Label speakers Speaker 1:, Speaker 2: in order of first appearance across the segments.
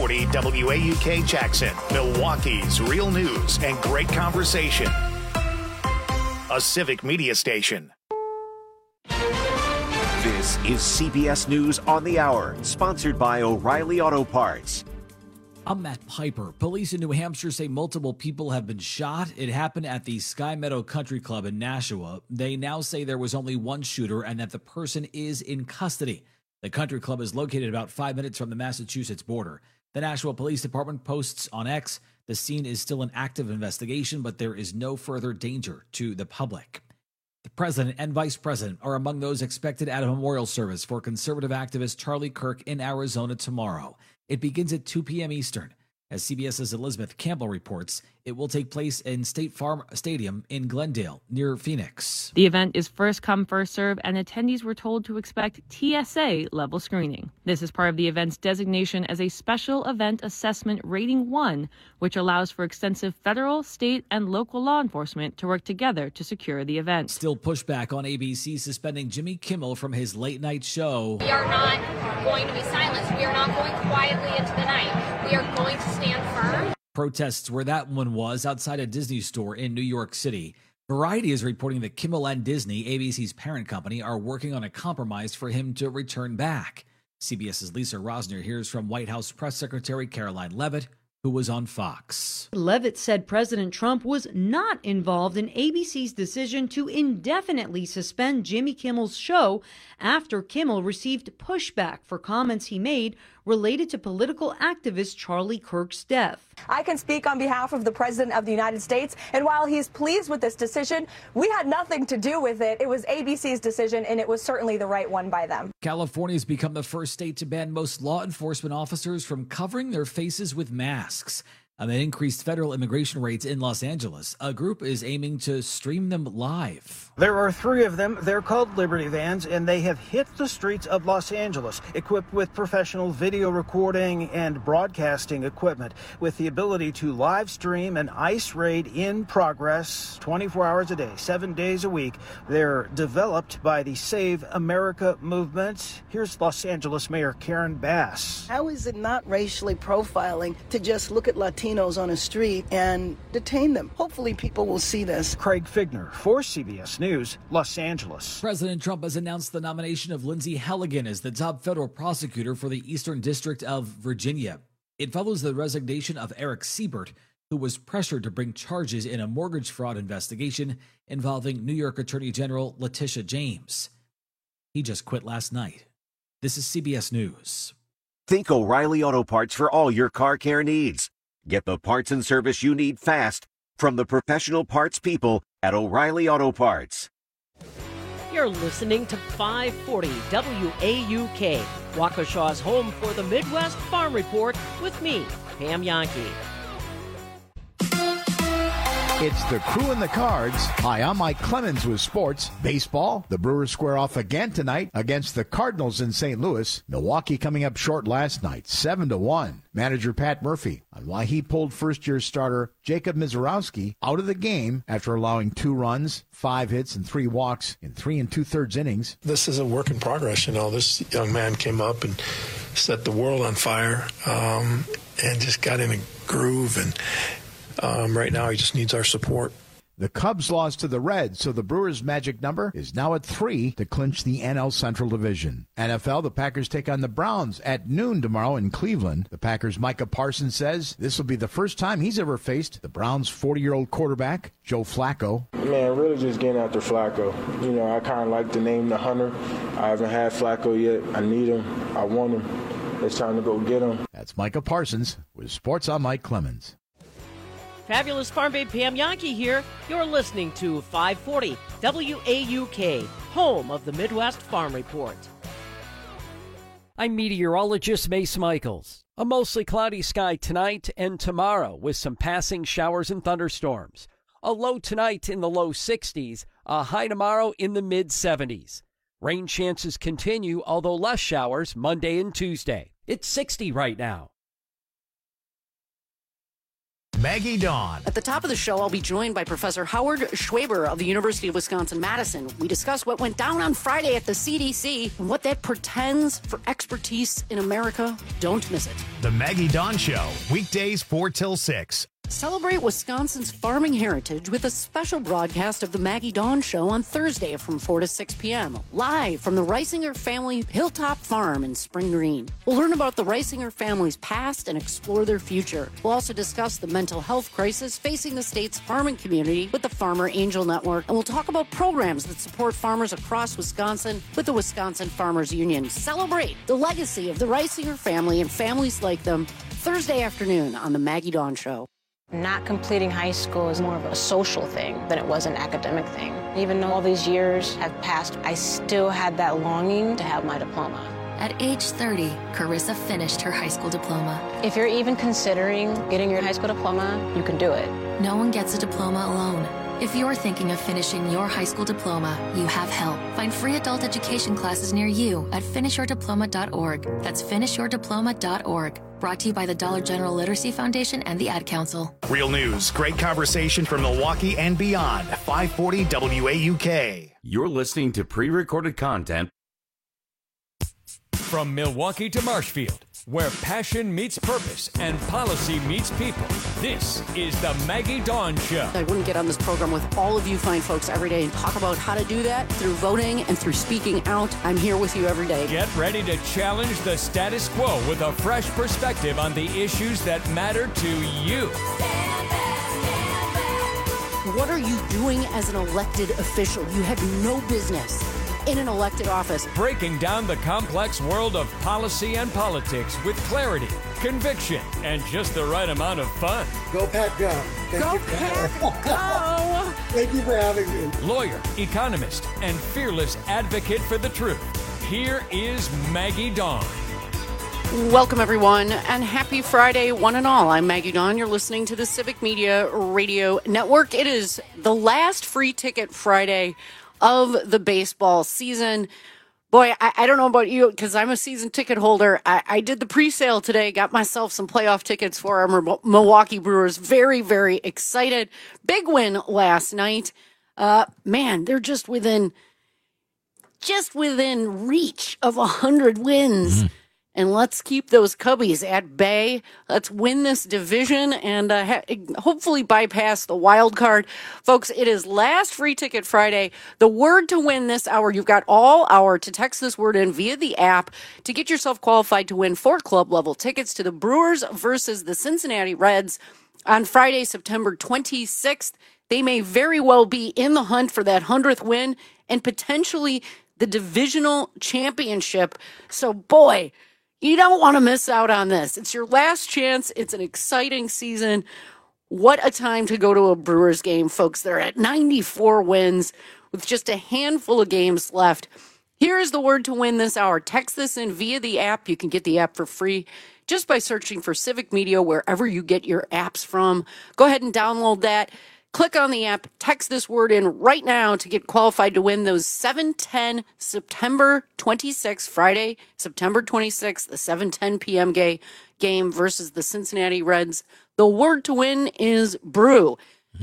Speaker 1: 540 WAUK Jackson, Milwaukee's real news and great conversation. A civic media station.
Speaker 2: This is CBS News on the Hour, sponsored by O'Reilly Auto Parts.
Speaker 3: I'm Matt Piper. Police in New Hampshire say multiple people have been shot. It happened at the Sky Meadow Country Club in Nashua. They now say there was only one shooter and that the person is in custody. The country club is located about 5 minutes from the Massachusetts border. The Nashua Police Department posts on X, the scene is still an active investigation, but there is no further danger to the public. The president and vice president are among those expected at a memorial service for conservative activist Charlie Kirk in Arizona tomorrow. It begins at 2 p.m. Eastern. As CBS's Elizabeth Campbell reports, it will take place in State Farm Stadium in Glendale, near Phoenix.
Speaker 4: The event is first come, first serve, and attendees were told to expect TSA-level screening. This is part of the event's designation as a Special Event Assessment Rating 1, which allows for extensive federal, state, and local law enforcement to work together to secure the event.
Speaker 3: Still pushback on ABC suspending Jimmy Kimmel from his late-night show.
Speaker 5: We are not going to be silenced. We are not going quietly into the night. We are going to stand firm.
Speaker 3: Protests where that one was outside a Disney store in New York City. Variety is reporting that Kimmel and Disney, ABC's parent company, are working on a compromise for him to return back. CBS's Lisa Rosner hears from White House Press Secretary Caroline Leavitt, who was on Fox.
Speaker 6: Leavitt said President Trump was not involved in ABC's decision to indefinitely suspend Jimmy Kimmel's show after Kimmel received pushback for comments he made related to political activist Charlie Kirk's death.
Speaker 7: I can speak on behalf of the President of the United States, and while he's pleased with this decision, we had nothing to do with it. It was ABC's decision, and it was certainly the right one by them.
Speaker 3: California has become the first state to ban most law enforcement officers from covering their faces with masks. Amid increased federal immigration rates in Los Angeles, a group is aiming to stream them live.
Speaker 8: There are 3 of them. They're called Liberty Vans, and they have hit the streets of Los Angeles, equipped with professional video recording and broadcasting equipment, with the ability to live stream an ICE raid in progress 24 hours a day, 7 days a week. They're developed by the Save America movement. Here's Los Angeles Mayor Karen Bass.
Speaker 9: How is it not racially profiling to just look at Latinos on a street and detain them? Hopefully people will see this.
Speaker 8: Craig Figner for CBS News, Los Angeles.
Speaker 3: President Trump has announced the nomination of Lindsay Halligan as the top federal prosecutor for the Eastern District of Virginia. It follows the resignation of Eric Siebert, who was pressured to bring charges in a mortgage fraud investigation involving New York Attorney General Letitia James. He just quit last night. This is CBS News.
Speaker 2: Think O'Reilly Auto Parts for all your car care needs. Get the parts and service you need fast from the professional parts people at O'Reilly Auto Parts.
Speaker 10: You're listening to 540 WAUK, Waukesha's home for the Midwest Farm Report with me, Pam Yankee.
Speaker 11: It's the Crew in the Cards. Hi, I'm Mike Clemens with sports. Baseball, the Brewers square off again tonight against the Cardinals in St. Louis. Milwaukee coming up short last night, 7-1. Manager Pat Murphy on why he pulled first-year starter Jacob Mizorowski out of the game after allowing 2 runs, 5 hits, and 3 walks in 3 2/3 innings.
Speaker 12: This is a work in progress. This young man came up and set the world on fire and just got in a groove, and right now, he just needs our support.
Speaker 11: The Cubs lost to the Reds, so the Brewers' magic number is now at 3 to clinch the NL Central Division. NFL, the Packers take on the Browns at noon tomorrow in Cleveland. The Packers' Micah Parsons says this will be the first time he's ever faced the Browns' 40-year-old quarterback, Joe Flacco.
Speaker 13: Man, really just getting after Flacco. I kind of like the name The Hunter. I haven't had Flacco yet. I need him. I want him. It's time to go get him.
Speaker 11: That's Micah Parsons with Sports on Mike Clemens.
Speaker 10: Fabulous Farm Babe Pam Yankee here. You're listening to 540 WAUK, home of the Midwest Farm Report. I'm meteorologist Mace Michaels. A mostly cloudy sky tonight and tomorrow with some passing showers and thunderstorms. A low tonight in the low 60s, a high tomorrow in the mid-70s. Rain chances continue, although less showers Monday and Tuesday. It's 60 right now.
Speaker 1: Maggie Dawn.
Speaker 14: At the top of the show, I'll be joined by Professor Howard Schwaber of the University of Wisconsin-Madison. We discuss what went down on Friday at the CDC and what that portends for expertise in America. Don't miss it.
Speaker 1: The Maggie Dawn Show, weekdays 4 till 6.
Speaker 14: Celebrate Wisconsin's farming heritage with a special broadcast of the Maggie Dawn Show on Thursday from 4 to 6 p.m. live from the Reisinger family Hilltop Farm in Spring Green. We'll learn about the Reisinger family's past and explore their future. We'll also discuss the mental health crisis facing the state's farming community with the Farmer Angel Network, and we'll talk about programs that support farmers across Wisconsin with the Wisconsin Farmers Union. Celebrate the legacy of the Reisinger family and families like them Thursday afternoon on the Maggie Dawn Show.
Speaker 15: Not completing high school is more of a social thing than it was an academic thing. Even though all these years have passed, I still had that longing to have my diploma.
Speaker 16: At age 30, Carissa finished her high school diploma.
Speaker 15: If you're even considering getting your high school diploma, you can do it.
Speaker 16: No one gets a diploma alone. If you're thinking of finishing your high school diploma, you have help. Find free adult education classes near you at finishyourdiploma.org. That's finishyourdiploma.org. Brought to you by the Dollar General Literacy Foundation and the Ad Council.
Speaker 1: Real news, great conversation from Milwaukee and beyond. 540 WAUK.
Speaker 17: You're listening to pre-recorded content.
Speaker 18: From Milwaukee to Marshfield, where passion meets purpose and policy meets people, this is the Maggie Dawn Show.
Speaker 14: I wouldn't get on this program with all of you fine folks every day and talk about how to do that through voting and through speaking out. I'm here with you every day.
Speaker 18: Get ready to challenge the status quo with a fresh perspective on the issues that matter to you.
Speaker 14: What are you doing as an elected official? You have no business in an elected office.
Speaker 18: Breaking down the complex world of policy and politics with clarity, conviction, and just the right amount of fun.
Speaker 19: Go Pat, go.
Speaker 14: Go Pat, go.
Speaker 19: Thank you for having me.
Speaker 18: Lawyer, economist, and fearless advocate for the truth. Here is Maggie Dawn.
Speaker 14: Welcome, everyone, and happy Friday, one and all. I'm Maggie Dawn. You're listening to the Civic Media Radio Network. It is the last free ticket Friday of the baseball season. Boy, I don't know about you, because I'm a season ticket holder. I did the pre-sale today, got myself some playoff tickets for our Milwaukee Brewers. Very, very excited. Big win last night. Man, they're just within reach of 100 wins. And let's keep those Cubbies at bay. Let's win this division and hopefully bypass the wild card. Folks, it is last free ticket Friday. The word to win this hour, you've got all hour to text this word in via the app to get yourself qualified to win 4 club-level tickets to the Brewers versus the Cincinnati Reds on Friday, September 26th. They may very well be in the hunt for that 100th win and potentially the divisional championship. So, boy, you don't want to miss out on this. It's your last chance. It's an exciting season. What a time to go to a Brewers game, folks. They're at 94 wins with just a handful of games left. Here is the word to win this hour. Text this in via the app. You can get the app for free just by searching for Civic Media wherever you get your apps from. Go ahead and download that. Click on the app, text this word in right now to get qualified to win those 7:10 September 26th, Friday, September 26th, the 7:10 p.m. game versus the Cincinnati Reds. The word to win is brew.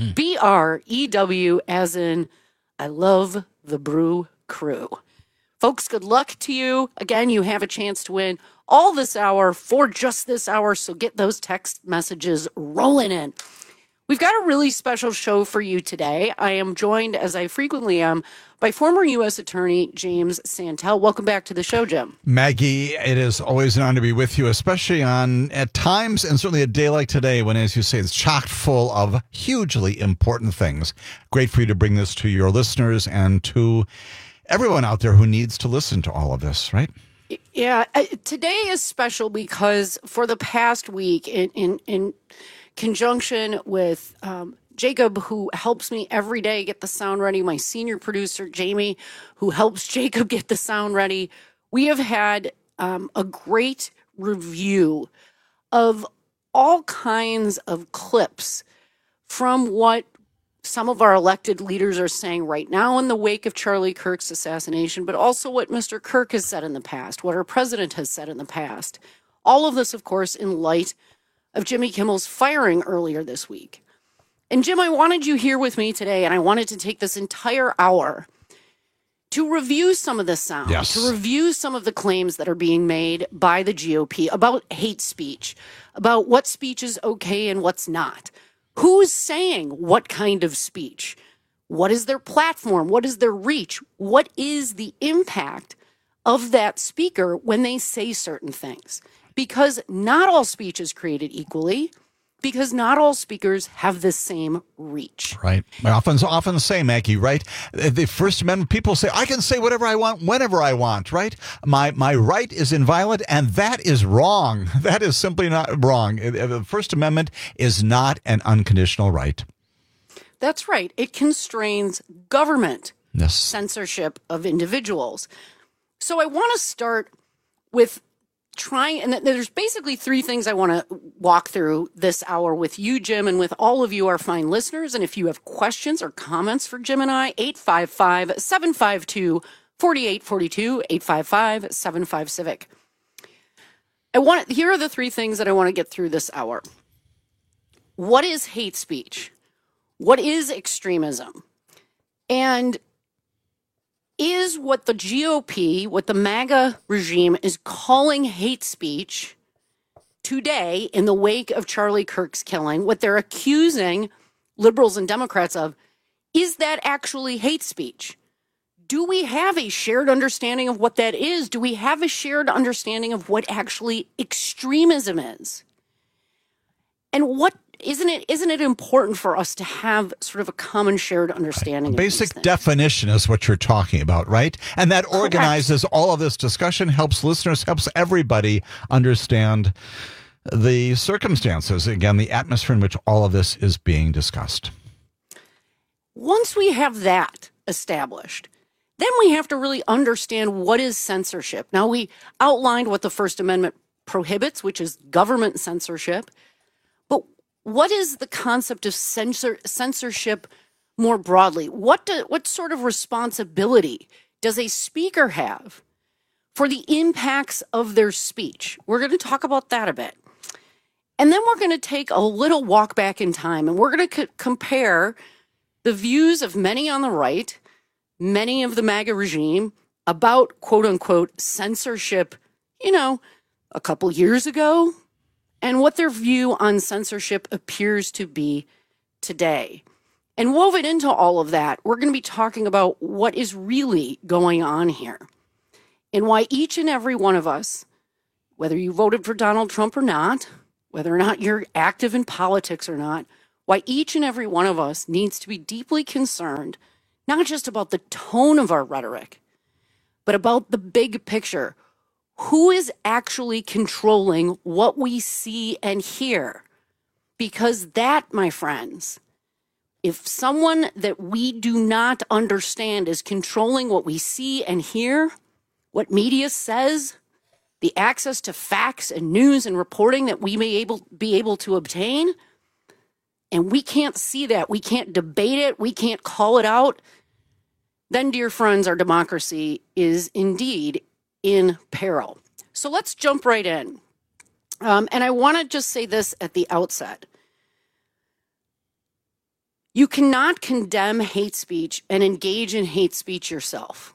Speaker 14: B-R-E-W, as in I love the Brew Crew. Folks, good luck to you. Again, you have a chance to win all this hour for just this hour, so get those text messages rolling in. We've got a really special show for you today. I am joined, as I frequently am, by former U.S. Attorney James Santel. Welcome back to the show, Jim.
Speaker 20: Maggie, it is always an honor to be with you, especially at times, and certainly a day like today when, as you say, it's chock full of hugely important things. Great for you to bring this to your listeners and to everyone out there who needs to listen to all of this, right?
Speaker 14: Yeah, today is special because for the past week, in conjunction with Jacob, who helps me every day get the sound ready, my senior producer, Jamie, who helps Jacob get the sound ready, we have had a great review of all kinds of clips from what some of our elected leaders are saying right now in the wake of Charlie Kirk's assassination, but also what Mr. Kirk has said in the past, what our president has said in the past. All of this, of course, in light of Jimmy Kimmel's firing earlier this week. And Jim, I wanted you here with me today, and I wanted to take this entire hour to review some of the sound, to review some of the claims that are being made by the GOP about hate speech, about what speech is okay and what's not. Who's saying what kind of speech? What is their platform? What is their reach? What is the impact of that speaker when they say certain things? Because not all speech is created equally, because not all speakers have the same reach.
Speaker 20: Right. I often say, Maggie, right? The First Amendment, people say, I can say whatever I want, whenever I want, right? My right is inviolate, and that is wrong. That is simply not wrong. The First Amendment is not an unconditional right.
Speaker 14: That's right. It constrains government censorship of individuals. So I want to start with and there's basically three things I want to walk through this hour with you, Jim, and with all of you, our fine listeners. And if you have questions or comments for Jim and I, 855-752-4842, 855-75-CIVIC. Here are the three things that I want to get through this hour. What is hate speech? What is extremism? And is what the GOP, what the MAGA regime is calling hate speech today in the wake of Charlie Kirk's killing, what they're accusing liberals and Democrats of, is that actually hate speech? Do we have a shared understanding of what that is? Do we have a shared understanding of what actually extremism is? And what isn't it important for us to have sort of a common shared understanding?
Speaker 20: Basic definition is what you're talking about, right? And that organizes all of this discussion, helps listeners, helps everybody understand the circumstances, again, the atmosphere in which all of this is being discussed.
Speaker 14: Once we have that established, then we have to really understand what is censorship. Now, we outlined what the First Amendment prohibits, which is government censorship. But what is the concept of censorship more broadly? What sort of responsibility does a speaker have for the impacts of their speech? We're going to talk about that a bit. And then we're going to take a little walk back in time, and we're going to compare the views of many on the right, many of the MAGA regime, about quote-unquote censorship, a couple years ago, and what their view on censorship appears to be today. And woven into all of that, we're going to be talking about what is really going on here and why each and every one of us, whether you voted for Donald Trump or not, whether or not you're active in politics or not, why each and every one of us needs to be deeply concerned, not just about the tone of our rhetoric, but about the big picture. Who is actually controlling what we see and hear? Because that, my friends, if someone that we do not understand is controlling what we see and hear, what media says, the access to facts and news and reporting that we may be able to obtain, and we can't see that, we can't debate it, we can't call it out, then, dear friends, our democracy is indeed in peril. So let's jump right in. And I want to just say this at the outset. You cannot condemn hate speech and engage in hate speech yourself.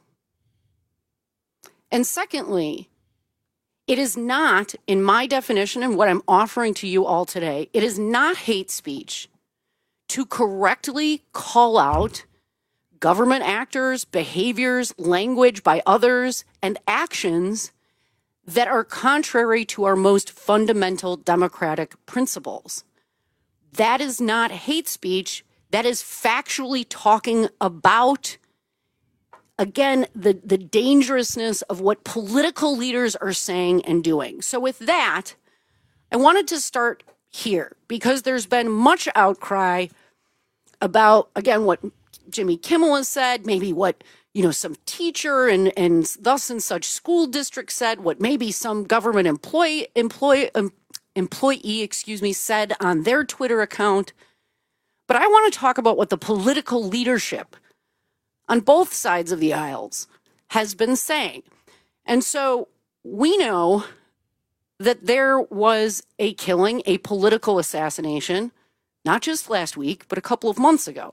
Speaker 14: And secondly, it is not, in my definition and what I'm offering to you all today, it is not hate speech to correctly call out government actors, behaviors, language by others, and actions that are contrary to our most fundamental democratic principles. That is not hate speech. That is factually talking about, again, the dangerousness of what political leaders are saying and doing. So with that, I wanted to start here because there's been much outcry about, again, what Jimmy Kimmel has said, maybe what, some teacher and thus and such school district said, what maybe some government employee, said on their Twitter account. But I want to talk about what the political leadership on both sides of the aisles has been saying. And so we know that there was a killing, a political assassination, not just last week, but a couple of months ago,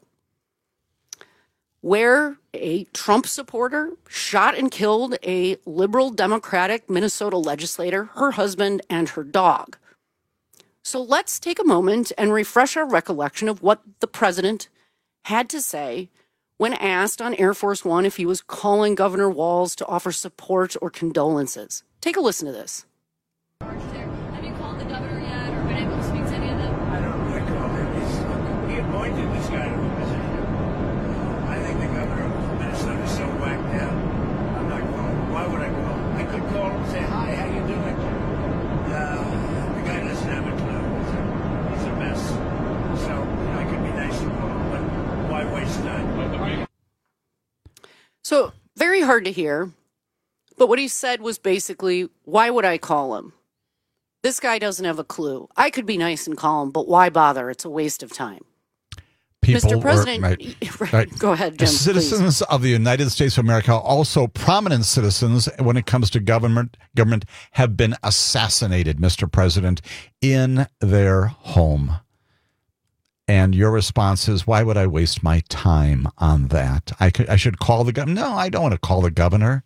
Speaker 14: where a Trump supporter shot and killed a liberal Democratic Minnesota legislator, her husband, and her dog. So let's take a moment and refresh our recollection of what the president had to say when asked on Air Force One if he was calling Governor Walz to offer support or condolences. Take a listen to this.
Speaker 5: Have you called the governor yet or been able to speak to any of them?
Speaker 19: I don't know. I called him. He appointed this guy to the position. I think the governor of Minnesota is so whacked out. I'm not calling. Why would I call him? I could call him and say, hi, how you doing? The guy doesn't have a clue. He's a mess. So I could be nice to call him, but why waste time?
Speaker 14: So very hard to hear. But what he said was basically, why would I call him? This guy doesn't have a clue. I could be nice and call him, but why bother? It's a waste of time. Mr. President,
Speaker 20: right.
Speaker 14: Go ahead, Jim.
Speaker 20: Citizens
Speaker 14: please.
Speaker 20: of the United States of America, also prominent citizens when it comes to government, have been assassinated, Mr. President, in their home. And your response is, why would I waste my time on that? I should call the governor. No, I don't want to call the governor.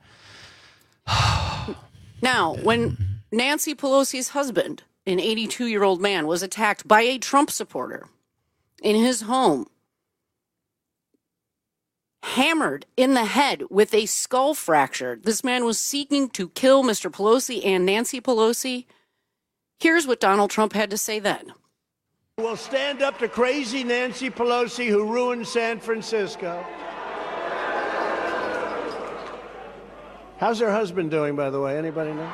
Speaker 14: Now, when Nancy Pelosi's husband, an 82-year-old man, was attacked by a Trump supporter in his home, hammered in the head with a skull fracture, this man was seeking to kill Mr. Pelosi and Nancy Pelosi. Here's what Donald Trump had to say then.
Speaker 19: We'll stand up to crazy Nancy Pelosi who ruined San Francisco. How's her husband doing, by the way? Anybody know?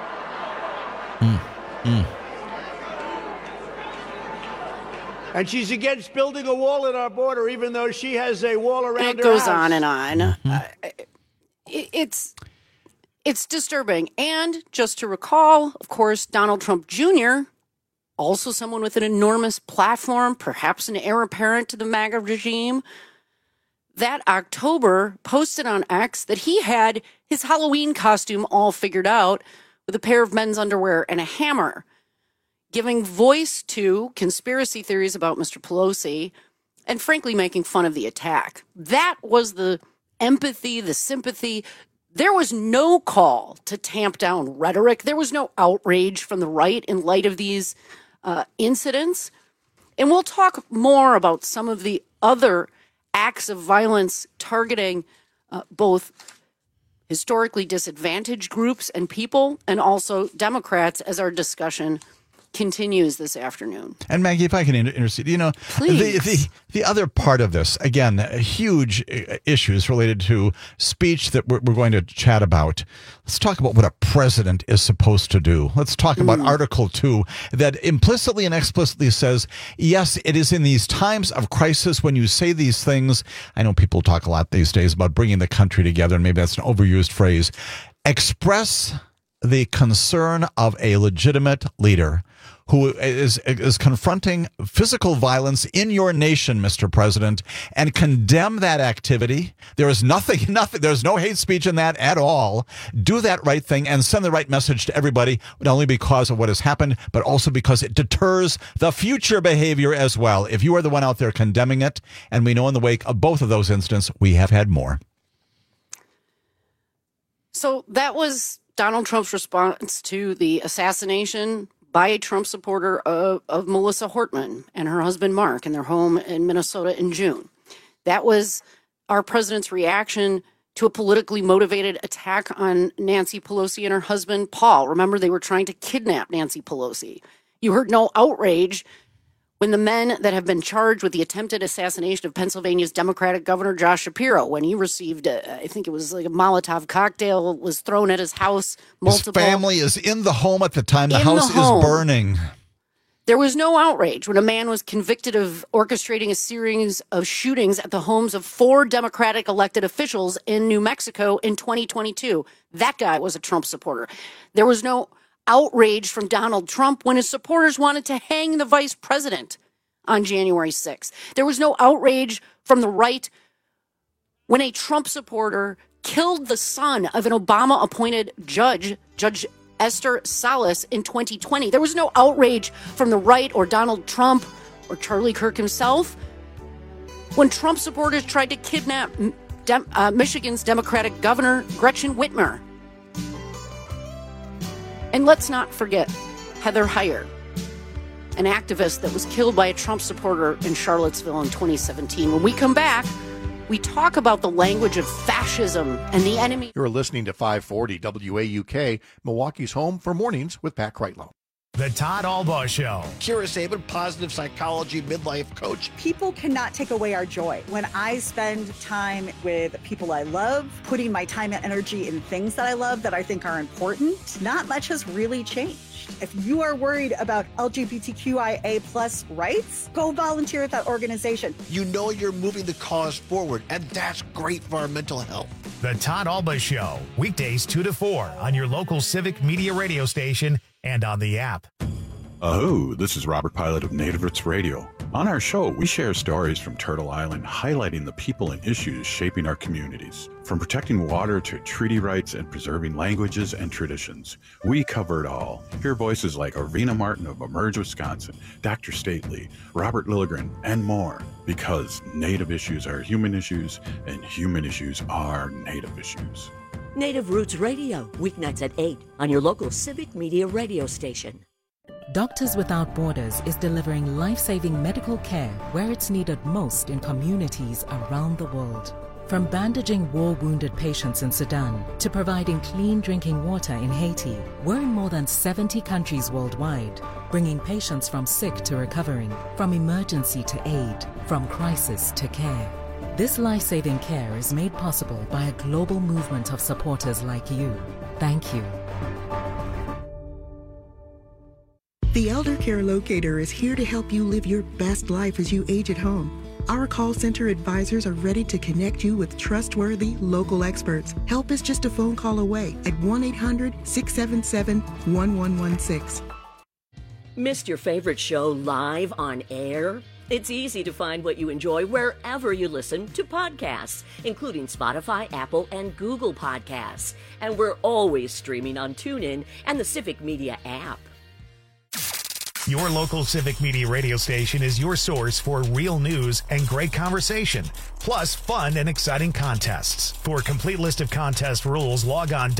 Speaker 19: And she's against building a wall at our border, even though she has a wall around her house.
Speaker 14: It goes on and on. It's disturbing. And just to recall, of course, Donald Trump Jr., also someone with an enormous platform, perhaps an heir apparent to the MAGA regime, that October posted on X that he had his Halloween costume all figured out with a pair of men's underwear and a hammer, giving voice to conspiracy theories about Mr. Pelosi and frankly making fun of the attack. That was the empathy, the sympathy. There was no call to tamp down rhetoric. There was no outrage from the right in light of these incidents. And we'll talk more about some of the other acts of violence targeting both historically disadvantaged groups and people and also Democrats as our discussion continues this afternoon.
Speaker 20: And Maggie, if I can intercede, the other part of this, again, huge issues related to speech that we're going to chat about. Let's talk about what a president is supposed to do. Let's talk about Article 2 that implicitly and explicitly says, yes, it is in these times of crisis when you say these things. I know people talk a lot these days about bringing the country together, and maybe that's an overused phrase. Express the concern of a legitimate leader who is confronting physical violence in your nation, Mr. President, and condemn that activity. There is nothing, there's no hate speech in that at all. Do that right thing and send the right message to everybody, not only because of what has happened, but also because it deters the future behavior as well. If you are the one out there condemning it, and we know in the wake of both of those incidents, we have had more.
Speaker 14: So that was Donald Trump's response to the assassination by a Trump supporter of Melissa Hortman and her husband Mark in their home in Minnesota in June. That was our president's reaction to a politically motivated attack on Nancy Pelosi and her husband Paul. Remember, they were trying to kidnap Nancy Pelosi. You heard no outrage when the men that have been charged with the attempted assassination of Pennsylvania's Democratic Governor Josh Shapiro, when he received, I think it was like a Molotov cocktail was thrown at his house. Multiple.
Speaker 20: His family is in the home at the time the house is burning.
Speaker 14: There was no outrage when a man was convicted of orchestrating a series of shootings at the homes of 4 Democratic elected officials in New Mexico in 2022. That guy was a Trump supporter. There was no outrage from Donald Trump when his supporters wanted to hang the vice president on January 6th. There was no outrage from the right when a Trump supporter killed the son of an Obama-appointed judge, Judge Esther Salas in 2020. There was no outrage from the right or Donald Trump or Charlie Kirk himself when Trump supporters tried to kidnap Michigan's Democratic Governor Gretchen Whitmer. And let's not forget Heather Heyer, an activist that was killed by a Trump supporter in Charlottesville in 2017. When we come back, we talk about the language of fascism and the enemy.
Speaker 21: You're listening to 540 WAUK, Milwaukee's home for mornings with Pat Kreitlow.
Speaker 1: The Todd Albaugh Show.
Speaker 22: Kira Sabin, positive psychology midlife coach.
Speaker 23: People cannot take away our joy. When I spend time with people I love, putting my time and energy in things that I love that I think are important, not much has really changed. If you are worried about LGBTQIA plus rights, go volunteer at that organization.
Speaker 22: You know you're moving the cause forward, and that's great for our mental health.
Speaker 1: The Todd Albaugh Show, weekdays 2 to 4 on your local Civic Media radio station and on the app.
Speaker 24: Oh, this is Robert Pilot of Native Roots Radio. On our show, we share stories from Turtle Island highlighting the people and issues shaping our communities. From protecting water to treaty rights and preserving languages and traditions, we cover it all. Hear voices like Arena Martin of Emerge, Wisconsin, Dr. Stately, Robert Lilligren, and more. Because Native issues are human issues, and human issues are Native issues.
Speaker 25: Native Roots Radio, weeknights at 8 on your local Civic Media radio station.
Speaker 26: Doctors Without Borders is delivering life-saving medical care where it's needed most in communities around the world. From bandaging war-wounded patients in Sudan to providing clean drinking water in Haiti, we're in more than 70 countries worldwide, bringing patients from sick to recovering, from emergency to aid, from crisis to care. This life-saving care is made possible by a global movement of supporters like you. Thank you.
Speaker 27: The Elder Care Locator is here to help you live your best life as you age at home. Our call center advisors are ready to connect you with trustworthy local experts. Help is just a phone call away at 1-800-677-1116.
Speaker 25: Missed your favorite show live on air? It's easy to find what you enjoy wherever you listen to podcasts, including Spotify, Apple, and Google Podcasts. And we're always streaming on TuneIn and the Civic Media app.
Speaker 1: Your local Civic Media radio station is your source for real news and great conversation, plus fun and exciting contests. For a complete list of contest rules, log on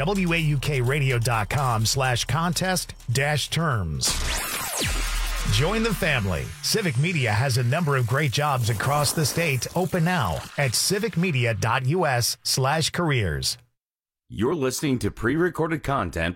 Speaker 1: waukradio.com/contest-terms. Join the family. Civic Media has a number of great jobs across the state open now at civicmedia.us/careers.
Speaker 17: You're listening to pre-recorded content.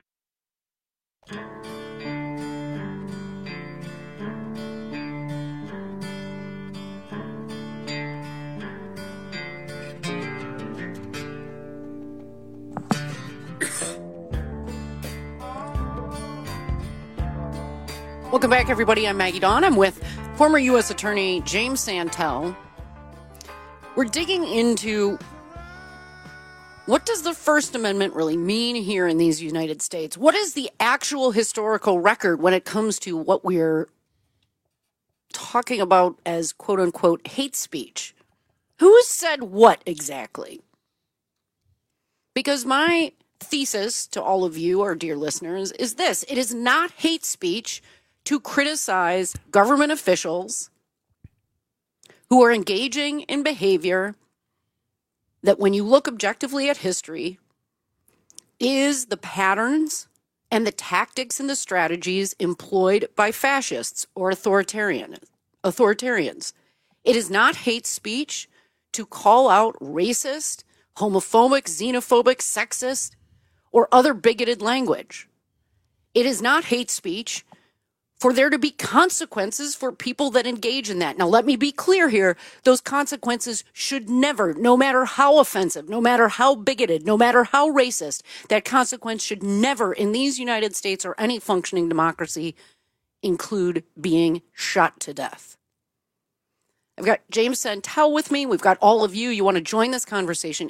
Speaker 14: Welcome back, everybody. I'm Maggie Dawn. I'm with former U.S. Attorney James Santel. We're digging into what does the First Amendment really mean here in these United States? What is the actual historical record when it comes to what we're talking about as quote-unquote hate speech? Who said what exactly? Because my thesis to all of you, our dear listeners, is this. It is not hate speech to criticize government officials who are engaging in behavior that, when you look objectively at history, is the patterns and the tactics and the strategies employed by fascists or authoritarians. It is not hate speech to call out racist, homophobic, xenophobic, sexist, or other bigoted language. It is not hate speech for there to be consequences for people that engage in that. Now, let me be clear here. Those consequences should never, no matter how offensive, no matter how bigoted, no matter how racist, that consequence should never, in these United States or any functioning democracy, include being shot to death. I've got James Santel with me. We've got all of you. You want to join this conversation,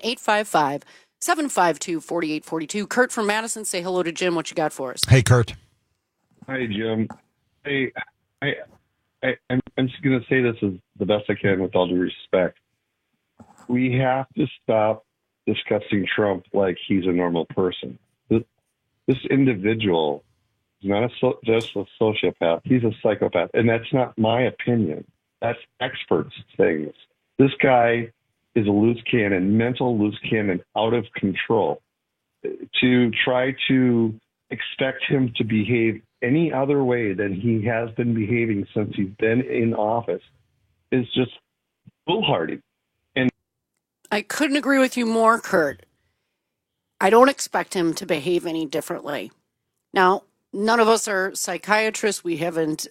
Speaker 14: 855-752-4842. Kurt from Madison, say hello to Jim. What you got for us?
Speaker 20: Hey, Kurt.
Speaker 28: Hi, Jim. I'm just going to say this as the best I can with all due respect. We have to stop discussing Trump like he's a normal person. This individual is not just a sociopath. He's a psychopath. And that's not my opinion. That's experts' things. This guy is a loose cannon, mental loose cannon, out of control. To try to expect him to behave any other way than he has been behaving since he's been in office is just foolhardy. And
Speaker 14: I couldn't agree with you more, Kurt. I don't expect him to behave any differently. Now, none of us are psychiatrists. We haven't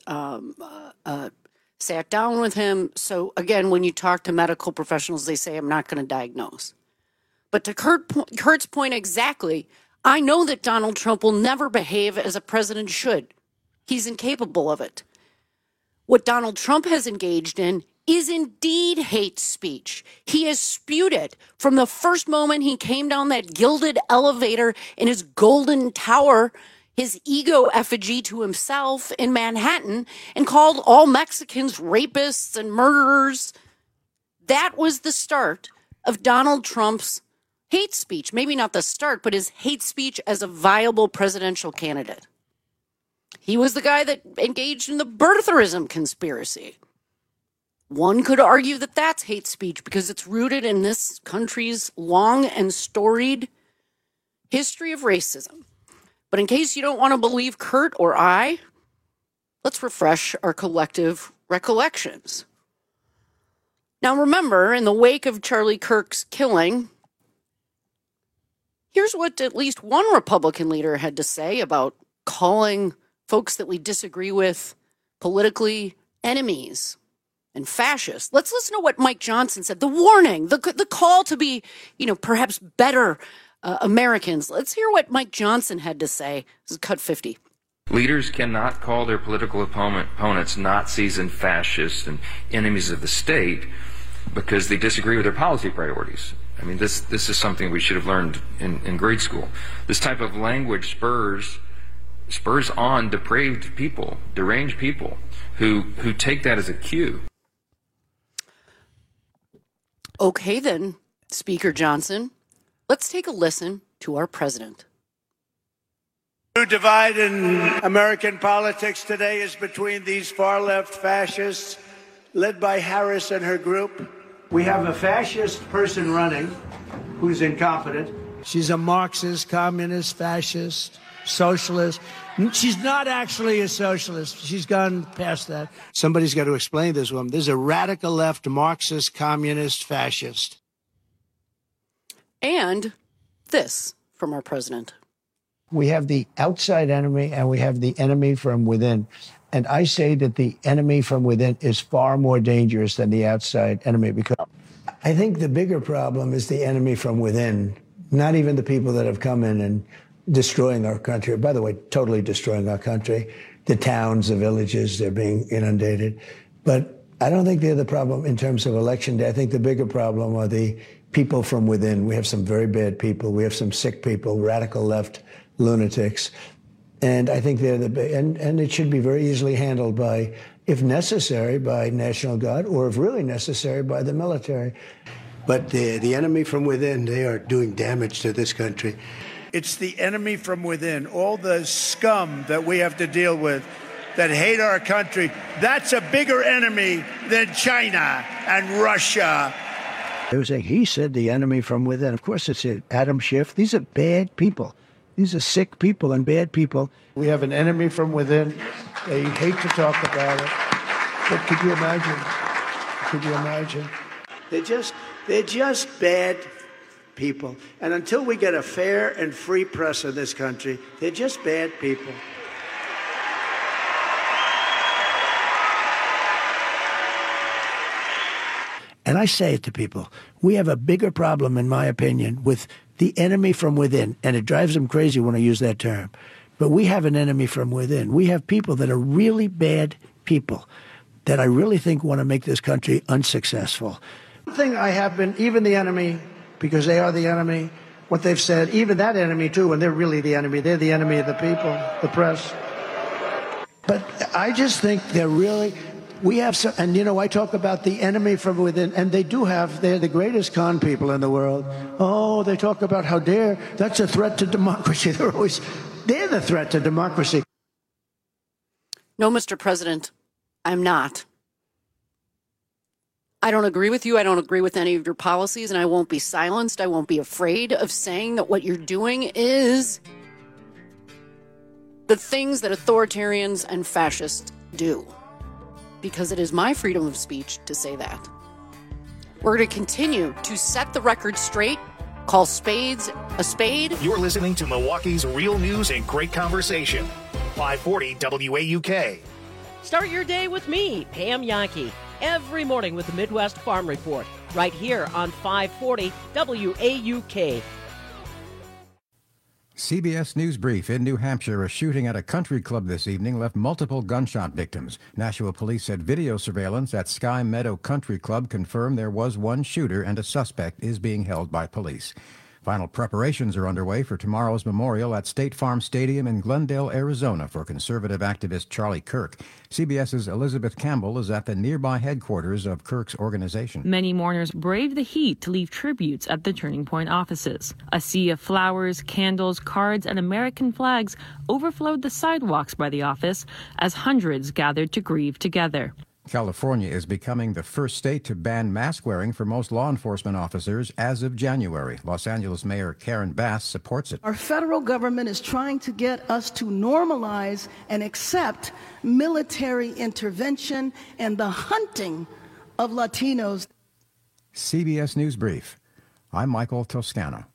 Speaker 14: sat down with him. So again, when you talk to medical professionals, they say, I'm not going to diagnose. But to Kurt's point exactly, I know that Donald Trump will never behave as a president should. He's incapable of it. What Donald Trump has engaged in is indeed hate speech. He has spewed it from the first moment he came down that gilded elevator in his golden tower, his ego effigy to himself in Manhattan, and called all Mexicans rapists and murderers. That was the start of Donald Trump's hate speech. Maybe not the start, but his hate speech as a viable presidential candidate. He was the guy that engaged in the birtherism conspiracy. One could argue that that's hate speech because it's rooted in this country's long and storied history of racism. But in case you don't want to believe Kurt or I, let's refresh our collective recollections. Now remember, in the wake of Charlie Kirk's killing, here's what at least one Republican leader had to say about calling folks that we disagree with politically enemies and fascists. Let's listen to what Mike Johnson said. The warning, the call to be, perhaps better Americans. Let's hear what Mike Johnson had to say. This is Cut 50.
Speaker 2: Leaders cannot call their political opponents Nazis and fascists and enemies of the state because they disagree with their policy priorities. I mean, this is something we should have learned in grade school. This type of language spurs on depraved people, deranged people who take that as a cue.
Speaker 14: Okay, then, Speaker Johnson, let's take a listen to our president.
Speaker 19: The divide in American politics today is between these far-left fascists led by Harris and her group. We have a fascist person running who's incompetent. She's a Marxist, communist, fascist, socialist. She's not actually a socialist. She's gone past that. Somebody's got to explain this woman. There's a radical left Marxist, communist, fascist.
Speaker 14: And this from our president.
Speaker 3: We have the outside enemy and we have the enemy from within. And I say that the enemy from within is far more dangerous than the outside enemy, because I think the bigger problem is the enemy from within, not even the people that have come in and destroying our country. By the way, totally destroying our country. The towns, the villages, they're being inundated. But I don't think they're the problem in terms of election day. I think the bigger problem are the people from within. We have some very bad people. We have some sick people, radical left lunatics. And I think they're and it should be very easily handled by, if necessary, by National Guard, or if really necessary, by the military. But the enemy from within, they are doing damage to this country.
Speaker 19: It's the enemy from within, all the scum that we have to deal with that hate our country. That's a bigger enemy than China and Russia.
Speaker 3: They were saying, he said the enemy from within. Of course, it's Adam Schiff. These are bad people. These are sick people and bad people. We have an enemy from within. They hate to talk about it. But could you imagine? Could you imagine?
Speaker 19: They're just bad people. And until we get a fair and free press in this country, they're just bad people.
Speaker 3: And I say it to people, we have a bigger problem, in my opinion, with the enemy from within. And it drives them crazy when I use that term. But we have an enemy from within. We have people that are really bad people that I really think want to make this country unsuccessful.
Speaker 19: One thing I have been, even the enemy, because they are the enemy, what they've said, even that enemy too, and they're really the enemy. They're the enemy of the people, the press.
Speaker 3: But I just think they're really... We have some, and I talk about the enemy from within, and they're the greatest con people in the world. Oh, they talk about how dare, that's a threat to democracy. They're always, They're the threat to democracy.
Speaker 14: No, Mr. President, I'm not. I don't agree with you. I don't agree with any of your policies, and I won't be silenced. I won't be afraid of saying that what you're doing is the things that authoritarians and fascists do, because it is my freedom of speech to say that. We're going to continue to set the record straight, call spades a spade.
Speaker 1: You're listening to Milwaukee's Real News and Great Conversation. 540 WAUK.
Speaker 10: Start your day with me, Pam Yankee, every morning with the Midwest Farm Report, right here on 540 WAUK.
Speaker 4: CBS News Brief. In New Hampshire, a shooting at a country club this evening left multiple gunshot victims. Nashua police said video surveillance at Sky Meadow Country Club confirmed there was one shooter and a suspect is being held by police. Final preparations are underway for tomorrow's memorial at State Farm Stadium in Glendale, Arizona for conservative activist Charlie Kirk. CBS's Elizabeth Campbell is at the nearby headquarters of Kirk's organization.
Speaker 6: Many mourners braved the heat to leave tributes at the Turning Point offices. A sea of flowers, candles, cards, and American flags overflowed the sidewalks by the office as hundreds gathered to grieve together.
Speaker 4: California is becoming the first state to ban mask wearing for most law enforcement officers as of January. Los Angeles Mayor Karen Bass supports it.
Speaker 7: Our federal government is trying to get us to normalize and accept military intervention and the hunting of Latinos.
Speaker 4: CBS News Brief. I'm Michael Toscano.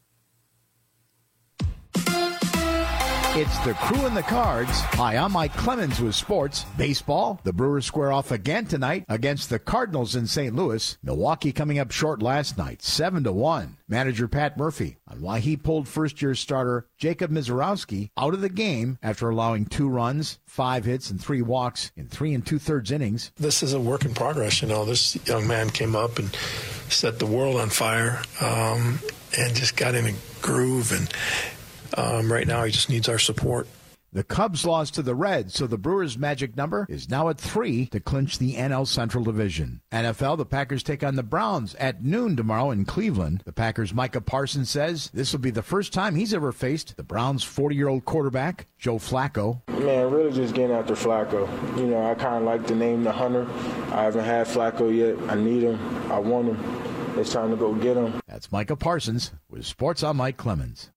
Speaker 8: It's the Crew and the Cards. Hi, I'm Mike Clemens with sports. Baseball, the Brewers square off again tonight against the Cardinals in St. Louis. Milwaukee coming up short last night, 7-1. Manager Pat Murphy on why he pulled first-year starter Jacob Mizorowski out of the game after allowing 2 runs, 5 hits, and 3 walks in 3 2/3 innings.
Speaker 9: This is a work in progress. This young man came up and set the world on fire and just got in a groove, and right now, he just needs our support.
Speaker 8: The Cubs lost to the Reds, so the Brewers' magic number is now at 3 to clinch the NL Central Division. NFL, the Packers take on the Browns at noon tomorrow in Cleveland. The Packers' Micah Parsons says this will be the first time he's ever faced the Browns' 40-year-old quarterback, Joe Flacco.
Speaker 11: Man, really just getting after Flacco. I kind of like the name The Hunter. I haven't had Flacco yet. I need him. I want him. It's time to go get him.
Speaker 8: That's Micah Parsons with Sports on Mike Clemens.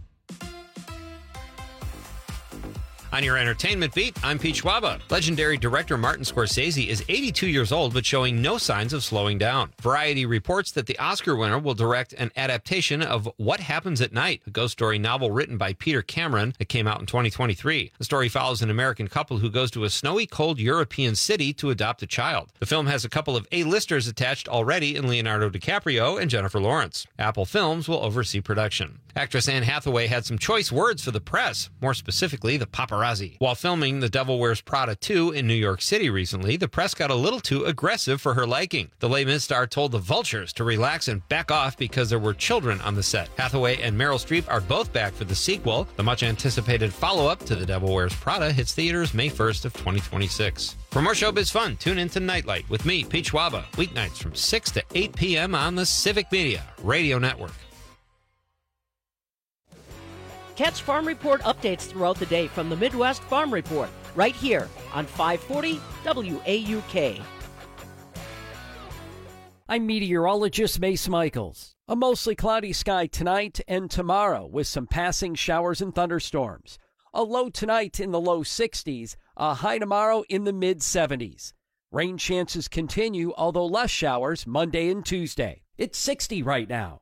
Speaker 12: On your entertainment beat, I'm Pete Schwaba. Legendary director Martin Scorsese is 82 years old but showing no signs of slowing down. Variety reports that the Oscar winner will direct an adaptation of What Happens at Night, a ghost story novel written by Peter Cameron that came out in 2023. The story follows an American couple who goes to a snowy, cold European city to adopt a child. The film has a couple of A-listers attached already in Leonardo DiCaprio and Jennifer Lawrence. Apple Films will oversee production. Actress Anne Hathaway had some choice words for the press, more specifically the paparazzi. While filming The Devil Wears Prada 2 in New York City recently, the press got a little too aggressive for her liking. The Les Mis star told the Vultures to relax and back off because there were children on the set. Hathaway and Meryl Streep are both back for the sequel. The much-anticipated follow-up to The Devil Wears Prada hits theaters May 1st of 2026. For more showbiz fun, tune in to Nightlight with me, Pete Schwaba, weeknights from 6 to 8 p.m. on the Civic Media Radio Network.
Speaker 10: Catch Farm Report updates throughout the day from the Midwest Farm Report, right here on 540 WAUK.
Speaker 13: I'm meteorologist Mace Michaels. A mostly cloudy sky tonight and tomorrow with some passing showers and thunderstorms. A low tonight in the low 60s, a high tomorrow in the mid-70s. Rain chances continue, although less showers Monday and Tuesday. It's 60 right now.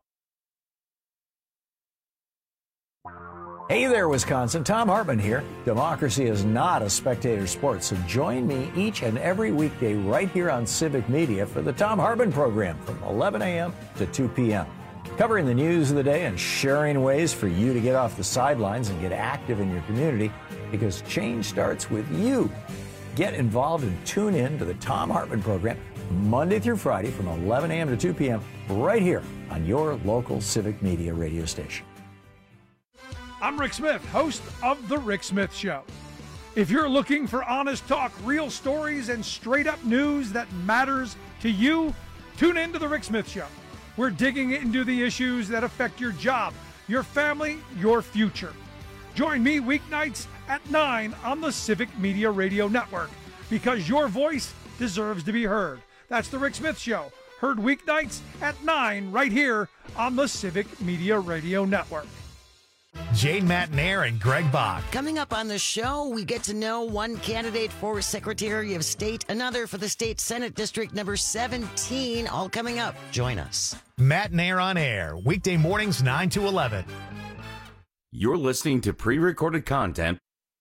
Speaker 29: Hey there, Wisconsin. Tom Hartman here. Democracy is not a spectator sport, so join me each and every weekday right here on Civic Media for the Tom Hartman program from 11 a.m. to 2 p.m. Covering the news of the day and sharing ways for you to get off the sidelines and get active in your community, because change starts with you. Get involved and tune in to the Tom Hartman program Monday through Friday from 11 a.m. to 2 p.m. right here on your local Civic Media radio station.
Speaker 30: I'm Rick Smith, host of The Rick Smith Show. If you're looking for honest talk, real stories, and straight-up news that matters to you, tune in to The Rick Smith Show. We're digging into the issues that affect your job, your family, your future. Join me weeknights at 9 on the Civic Media Radio Network, because your voice deserves to be heard. That's The Rick Smith Show, heard weeknights at 9 right here on the Civic Media Radio Network.
Speaker 1: Jane Matnair and Greg Bach.
Speaker 5: Coming up on the show, we get to know one candidate for Secretary of State, another for the State Senate District number 17, all coming up. Join us.
Speaker 1: Matnair on Air, weekday mornings 9 to 11.
Speaker 17: You're listening to pre-recorded content.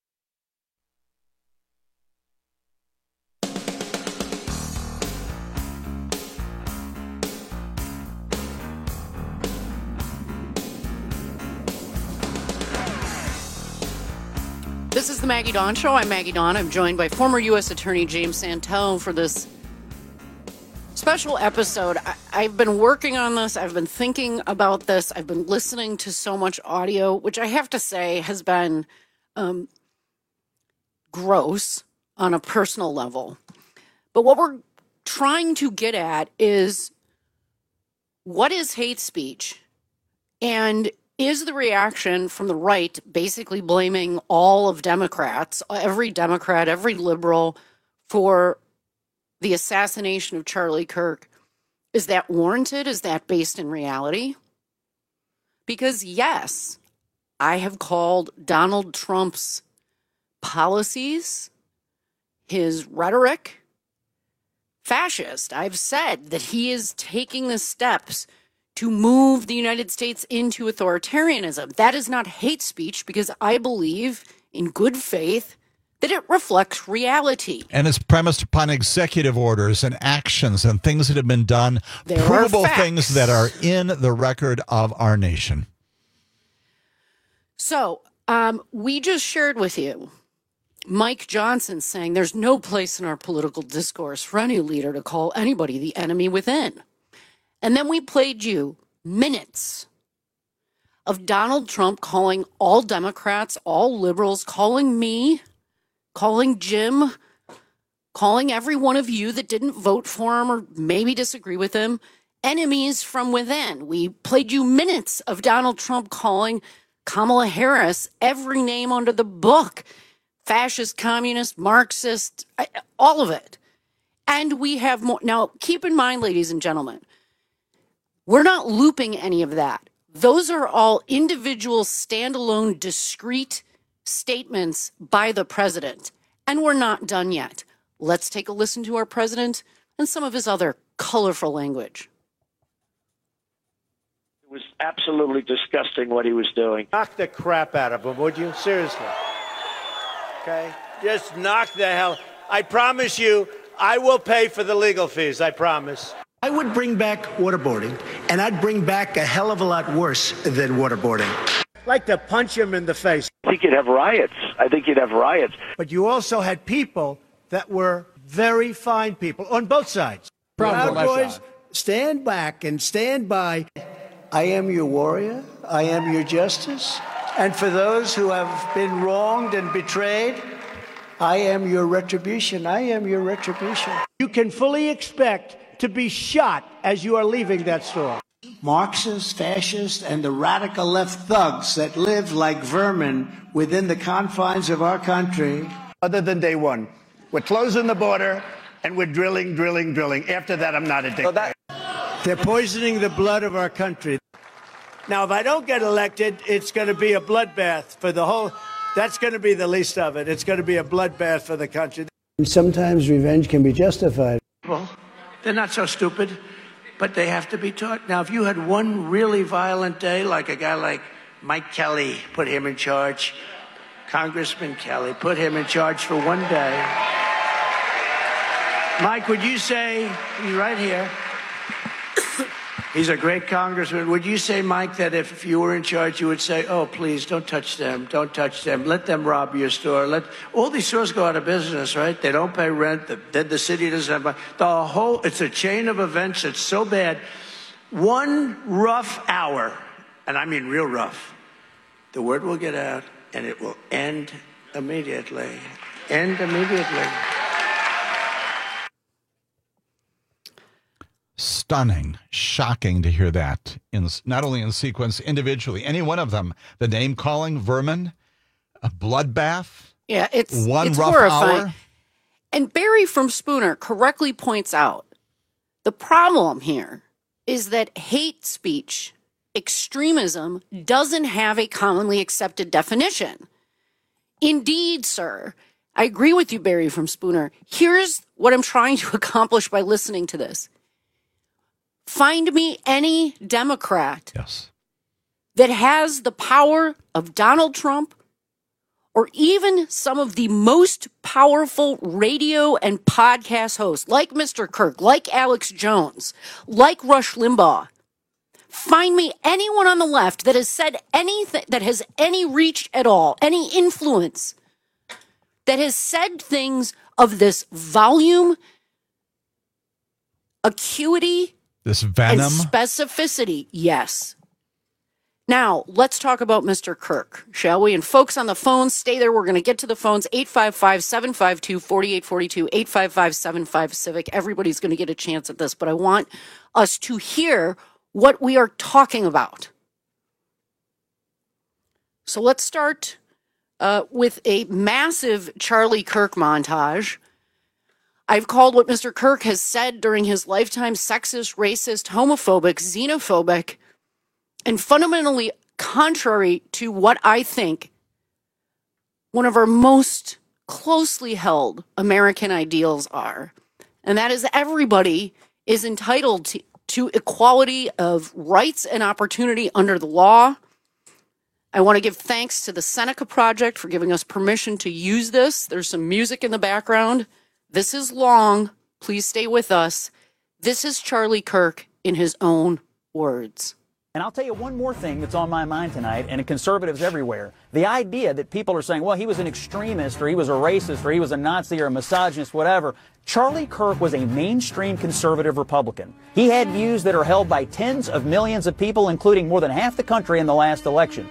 Speaker 14: This is the Maggie Dawn Show. I'm Maggie Dawn. I'm joined by former U.S. Attorney James Santone for this special episode. I've been working on this. I've been thinking about this. I've been listening to so much audio, which I have to say has been gross on a personal level. But what we're trying to get at is, what is hate speech? And is the reaction from the right basically blaming all of Democrats, every Democrat, every liberal, for the assassination of Charlie Kirk? Is that warranted? Is that based in reality? Because yes, I have called Donald Trump's policies, his rhetoric, fascist. I've said that he is taking the steps to move the United States into authoritarianism. That is not hate speech, because I believe in good faith that it reflects reality.
Speaker 20: And it's premised upon executive orders and actions and things that have been done, provable things that are in the record of our nation.
Speaker 14: So we just shared with you Mike Johnson saying there's no place in our political discourse for any leader to call anybody the enemy within. And then we played you minutes of Donald Trump calling all Democrats, all liberals, calling me, calling Jim, calling every one of you that didn't vote for him or maybe disagree with him, enemies from within. We played you minutes of Donald Trump calling Kamala Harris every name under the book, fascist, communist, Marxist, all of it. And we have more. Now, keep in mind, ladies and gentlemen, we're not looping any of that. Those are all individual, standalone, discrete statements by the president. And we're not done yet. Let's take a listen to our president and some of his other colorful language.
Speaker 15: It was absolutely disgusting what he was doing.
Speaker 16: Knock the crap out of him, would you? Seriously. Okay? Just knock the hell. I promise you, I will pay for the legal fees. I promise.
Speaker 3: I would bring back waterboarding, and I'd bring back a hell of a lot worse than waterboarding.
Speaker 16: Like to punch him in the face.
Speaker 15: I think you'd have riots.
Speaker 16: But you also had people that were very fine people on both sides.
Speaker 3: Proud boys, stand back and stand by. I am your warrior. I am your justice. And for those who have been wronged and betrayed, I am your retribution. I am your retribution.
Speaker 16: You can fully expect to be shot as you are leaving that store.
Speaker 3: Marxists, fascists, and the radical left thugs that live like vermin within the confines of our country.
Speaker 16: Other than day one, we're closing the border and we're drilling. After that, I'm not a dictator. They're poisoning the blood of our country. Now, if I don't get elected, it's going to be a bloodbath for the whole. That's going to be the least of it. It's going to be a bloodbath for the country.
Speaker 3: Sometimes revenge can be justified.
Speaker 16: Well, they're not so stupid, but they have to be taught. Now, if you had one really violent day, like a guy like Mike Kelly, put him in charge, Congressman Kelly, put him in charge for one day. Mike, would you say, he's right here, he's a great congressman. Would you say, Mike, that if you were in charge, you would say, oh, please, don't touch them. Let them rob your store. All these stores go out of business, right? They don't pay rent. Then the city doesn't have money. It's a chain of events that's so bad. One rough hour, and I mean real rough, the word will get out and it will end immediately.
Speaker 20: Stunning, shocking to hear that, not only in sequence, individually, any one of them, the name-calling, vermin, A bloodbath?
Speaker 14: Yeah, it's
Speaker 20: rough
Speaker 14: horrifying.
Speaker 20: hour?
Speaker 14: And Barry from Spooner correctly points out the problem here is that hate speech, extremism, doesn't have a commonly accepted definition. Indeed, sir, I agree with you, Barry from Spooner. Here's what I'm trying to accomplish by listening to this. Find me any Democrat that has the power of Donald Trump or even some of the most powerful radio and podcast hosts like Mr. Kirk, like Alex Jones, like Rush Limbaugh. Find me anyone on the left that has said anything, that has any reach at all, any influence, that has said things of this volume, acuity,
Speaker 20: this venom,
Speaker 14: and specificity. Yes. Now, let's talk about Mr. Kirk, shall we? And folks on the phones, stay there. We're going to get to the phones. 855-752-4842, 855-75-CIVIC. Everybody's going to get a chance at this, but I want us to hear what we are talking about. So let's start with a massive Charlie Kirk montage. I've called what Mr. Kirk has said during his lifetime sexist, racist, homophobic, xenophobic, and fundamentally contrary to what I think one of our most closely held American ideals are. And that is everybody is entitled to equality of rights and opportunity under the law. I want to give thanks to the Seneca Project for giving us permission to use this. There's some music in the background. This is long. Please stay with us. This is Charlie Kirk in his own words.
Speaker 2: And I'll tell you one more thing that's on my mind tonight, and conservatives everywhere. The idea that people are saying, well, he was an extremist, or he was a racist, or he was a Nazi, or a misogynist, whatever. Charlie Kirk was a mainstream conservative Republican. He had views that are held by tens of millions of people, including more than half the country in the last election.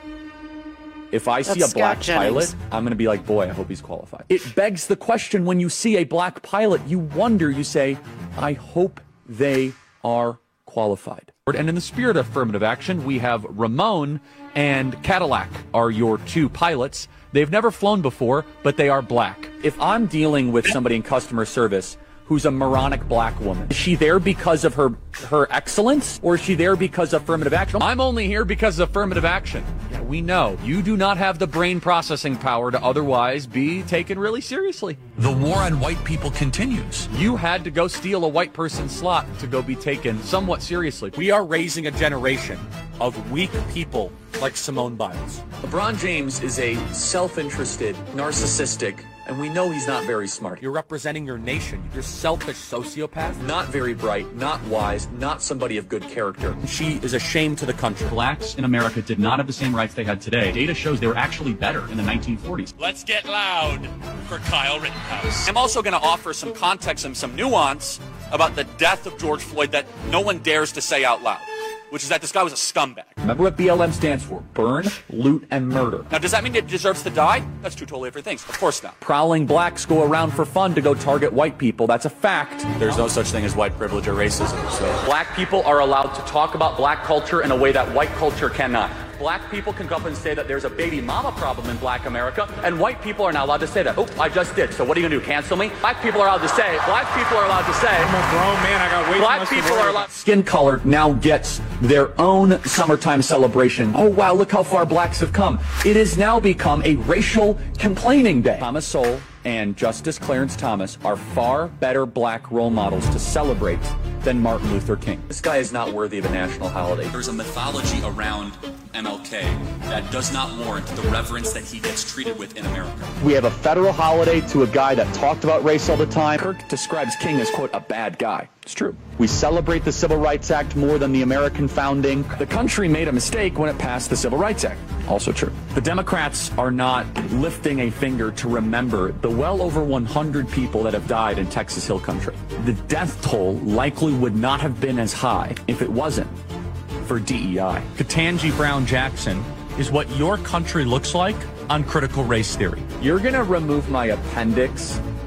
Speaker 18: If I see a black pilot, I'm going to be like, boy, I hope he's qualified. It begs the question, when you see a black pilot, you wonder, you say, I hope they are qualified. And in the spirit of affirmative action, we have Ramon and Cadillac are your two pilots. They've never flown before, but they are black. If I'm dealing with somebody in customer service who's a moronic black woman, is she there because of her excellence, or is she there because of affirmative action? I'm only here because of affirmative action. Yeah, we know. You do not have the brain processing power to otherwise be taken really seriously.
Speaker 21: The war on white people continues.
Speaker 18: You had to go steal a white person's slot to go be taken somewhat seriously.
Speaker 21: We are raising a generation of weak people like Simone Biles.
Speaker 18: LeBron James is a self-interested, narcissistic, and we know he's not very smart.
Speaker 21: You're representing your nation. You're selfish sociopath.
Speaker 18: Not very bright, not wise, not somebody of good character.
Speaker 21: She is a shame to the country. Blacks in America did not have the same rights they had today. Data shows they were actually better in the 1940s. Let's get loud for Kyle Rittenhouse.
Speaker 18: I'm also going to offer some context and some nuance about the death of George Floyd that no one dares to say out loud, which is that this guy was a scumbag. Remember what BLM stands for? Burn, loot, and murder. Now, does that mean it deserves to die? That's two totally different things. Of course not. Prowling blacks go around for fun to go target white people. That's a fact. There's no such thing as white privilege or racism. So black people are allowed to talk about black culture in a way that white culture cannot. Black people can come up and say that there's a baby mama problem in black America, and white people are not allowed to say that. Oh, I just did. So what are you going to do, cancel me? Black people are allowed to say, I'm
Speaker 21: a grown man, I got way
Speaker 18: black people are allowed. Skin color now gets their own summertime celebration. Oh, wow, look how far blacks have come. It has now become a racial complaining day. Thomas Sowell and Justice Clarence Thomas are far better black role models to celebrate than Martin Luther King. This guy is not worthy of a national holiday.
Speaker 21: There's a mythology around MLK that does not warrant the reverence that he gets treated with in America.
Speaker 18: We have a federal holiday to a guy that talked about race all the time. Kirk describes King as, quote, a bad guy. It's true. We celebrate the Civil Rights Act more than the American founding. The country made a mistake when it passed the Civil Rights Act. Also true. The Democrats are not lifting a finger to remember the well over 100 people that have died in Texas Hill Country. The death toll likely would not have been as high if it wasn't for DEI.
Speaker 21: Ketanji Brown Jackson is what your country looks like on critical race theory.
Speaker 18: You're going to remove my appendix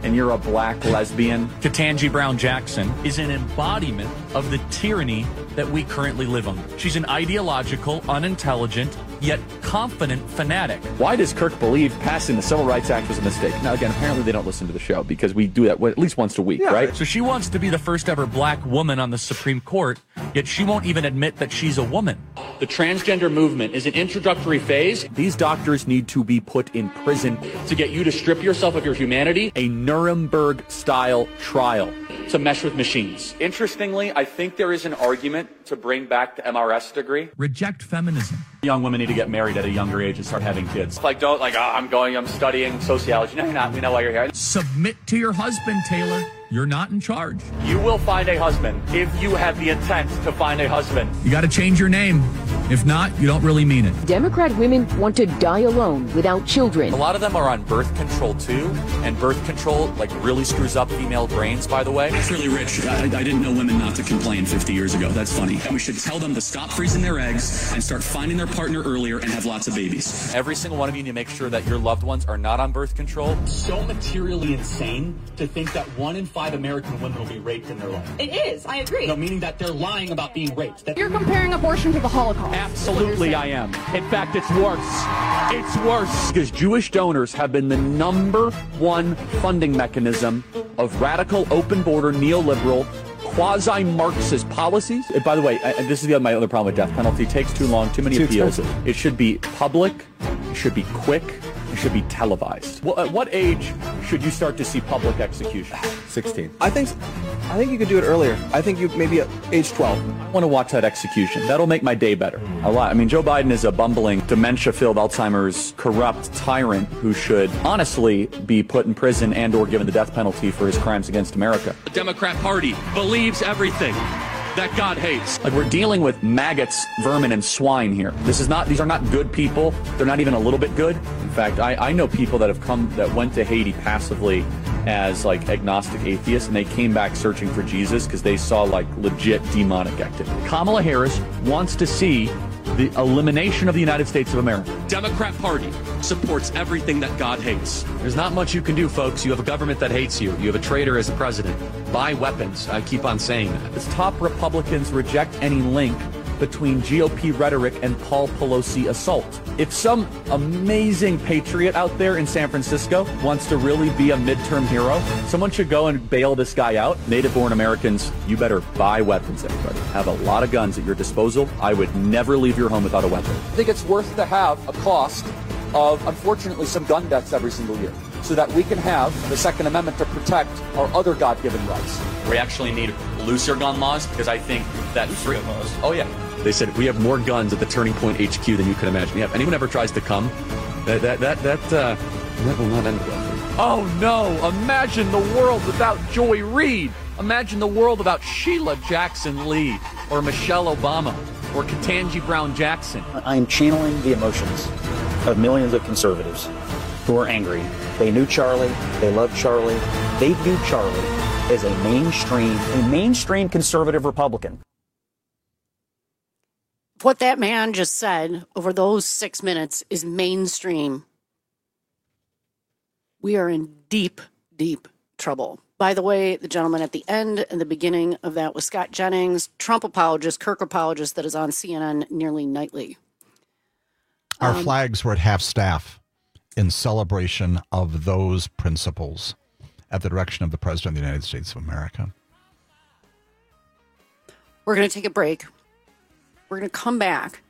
Speaker 18: and you're a black lesbian.
Speaker 21: Ketanji Brown Jackson is an embodiment of the tyranny that we currently live under. She's an ideological, unintelligent, yet confident fanatic.
Speaker 18: Why does Kirk believe passing the Civil Rights Act was a mistake? Now, again, apparently they don't listen to the show because we do that at least once a week, right?
Speaker 21: So she wants to be the first ever black woman on the Supreme Court, yet she won't even admit that she's a woman.
Speaker 18: The transgender movement is an introductory phase. These doctors need to be put in prison to get you to strip yourself of your humanity. A Nuremberg-style trial to mesh with machines. Interestingly, I think there is an argument to bring back the MRS degree.
Speaker 21: Reject feminism.
Speaker 18: Young women need to get married at a younger age and start having kids. I'm studying sociology. No, you're not. We know why you're here.
Speaker 21: Submit to your husband, Taylor. You're not in charge.
Speaker 18: You will find a husband if you have the intent to find a husband.
Speaker 21: You got to change your name. If not, you don't really mean it.
Speaker 6: Democrat women want to die alone without children.
Speaker 18: A lot of them are on birth control too, and birth control really screws up female brains, by the way.
Speaker 21: That's really rich. I didn't know women not to complain 50 years ago. That's funny. We should tell them to stop freezing their eggs and start finding their partner earlier and have lots of babies.
Speaker 18: Every single one of you need to make sure that your loved ones are not on birth control.
Speaker 21: So materially insane to think that 1 in 5 American women will be raped in their life.
Speaker 7: It is. I agree.
Speaker 21: No, meaning that they're lying about being raped.
Speaker 7: You're comparing abortion to the Holocaust.
Speaker 18: Absolutely, I am. In fact, it's worse. It's worse. Because Jewish donors have been the #1 funding mechanism of radical, open border, neoliberal, quasi-Marxist policies. By the way, this is my other problem with death penalty. It takes too long, too many appeals. It should be public. It should be quick. It should be televised. Well, at what age should you start to see public execution?
Speaker 19: 16. I think you could do it earlier. I think you maybe at age 12.
Speaker 18: I want to watch that execution. That'll make my day better. A lot. I mean, Joe Biden is a bumbling, dementia-filled, Alzheimer's, corrupt tyrant who should honestly be put in prison and or given the death penalty for his crimes against America.
Speaker 21: The Democrat Party believes everything that God hates.
Speaker 18: We're dealing with maggots, vermin, and swine here. These are not good people. They're not even a little bit good. In fact, I know people that went to Haiti passively as agnostic atheists, and they came back searching for Jesus because they saw legit demonic activity. Kamala Harris wants to see the elimination of the United States of America.
Speaker 21: Democrat Party supports everything that God hates.
Speaker 18: There's not much you can do, folks. You have a government that hates you. You have a traitor as a president.
Speaker 12: Buy weapons. I keep on saying that.
Speaker 18: As top Republicans reject any link between GOP rhetoric and Paul Pelosi assault. If some amazing patriot out there in San Francisco wants to really be a midterm hero, someone should go and bail this guy out. Native-born Americans, you better buy weapons, everybody. Have a lot of guns at your disposal. I would never leave your home without a weapon. I think it's worth to have a cost of, unfortunately, some gun deaths every single year, so that we can have the Second Amendment to protect our other God-given rights. We actually need looser gun laws, because I think that free laws. Oh yeah. They said we have more guns at the Turning Point HQ than you can imagine. Yeah, if anyone ever tries to come, that will not end well. Oh no! Imagine the world without Joy Reid. Imagine the world without Sheila Jackson Lee or Michelle Obama or Ketanji Brown Jackson.
Speaker 2: I am channeling the emotions of millions of conservatives who are angry. They knew Charlie. They loved Charlie. They viewed Charlie as a mainstream conservative Republican.
Speaker 14: What that man just said over those 6 minutes is mainstream. We are in deep, deep trouble. By the way, the gentleman at the end and the beginning of that was Scott Jennings, Trump apologist, Kirk apologist that is on CNN nearly nightly.
Speaker 20: Our flags were at half staff in celebration of those principles at the direction of the President of the United States of America.
Speaker 14: We're going to take a break. We're going to come back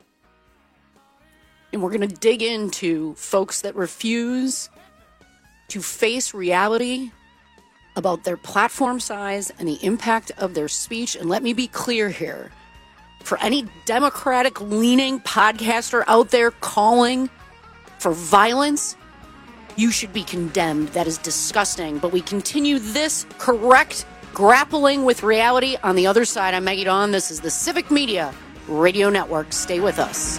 Speaker 14: and we're going to dig into folks that refuse to face reality about their platform size and the impact of their speech. And let me be clear here. For any Democratic-leaning podcaster out there calling for violence, you should be condemned. That is disgusting. But we continue this correct grappling with reality on the other side. I'm Maggie Dawn. This is the Civic Media Radio Network. Stay with us.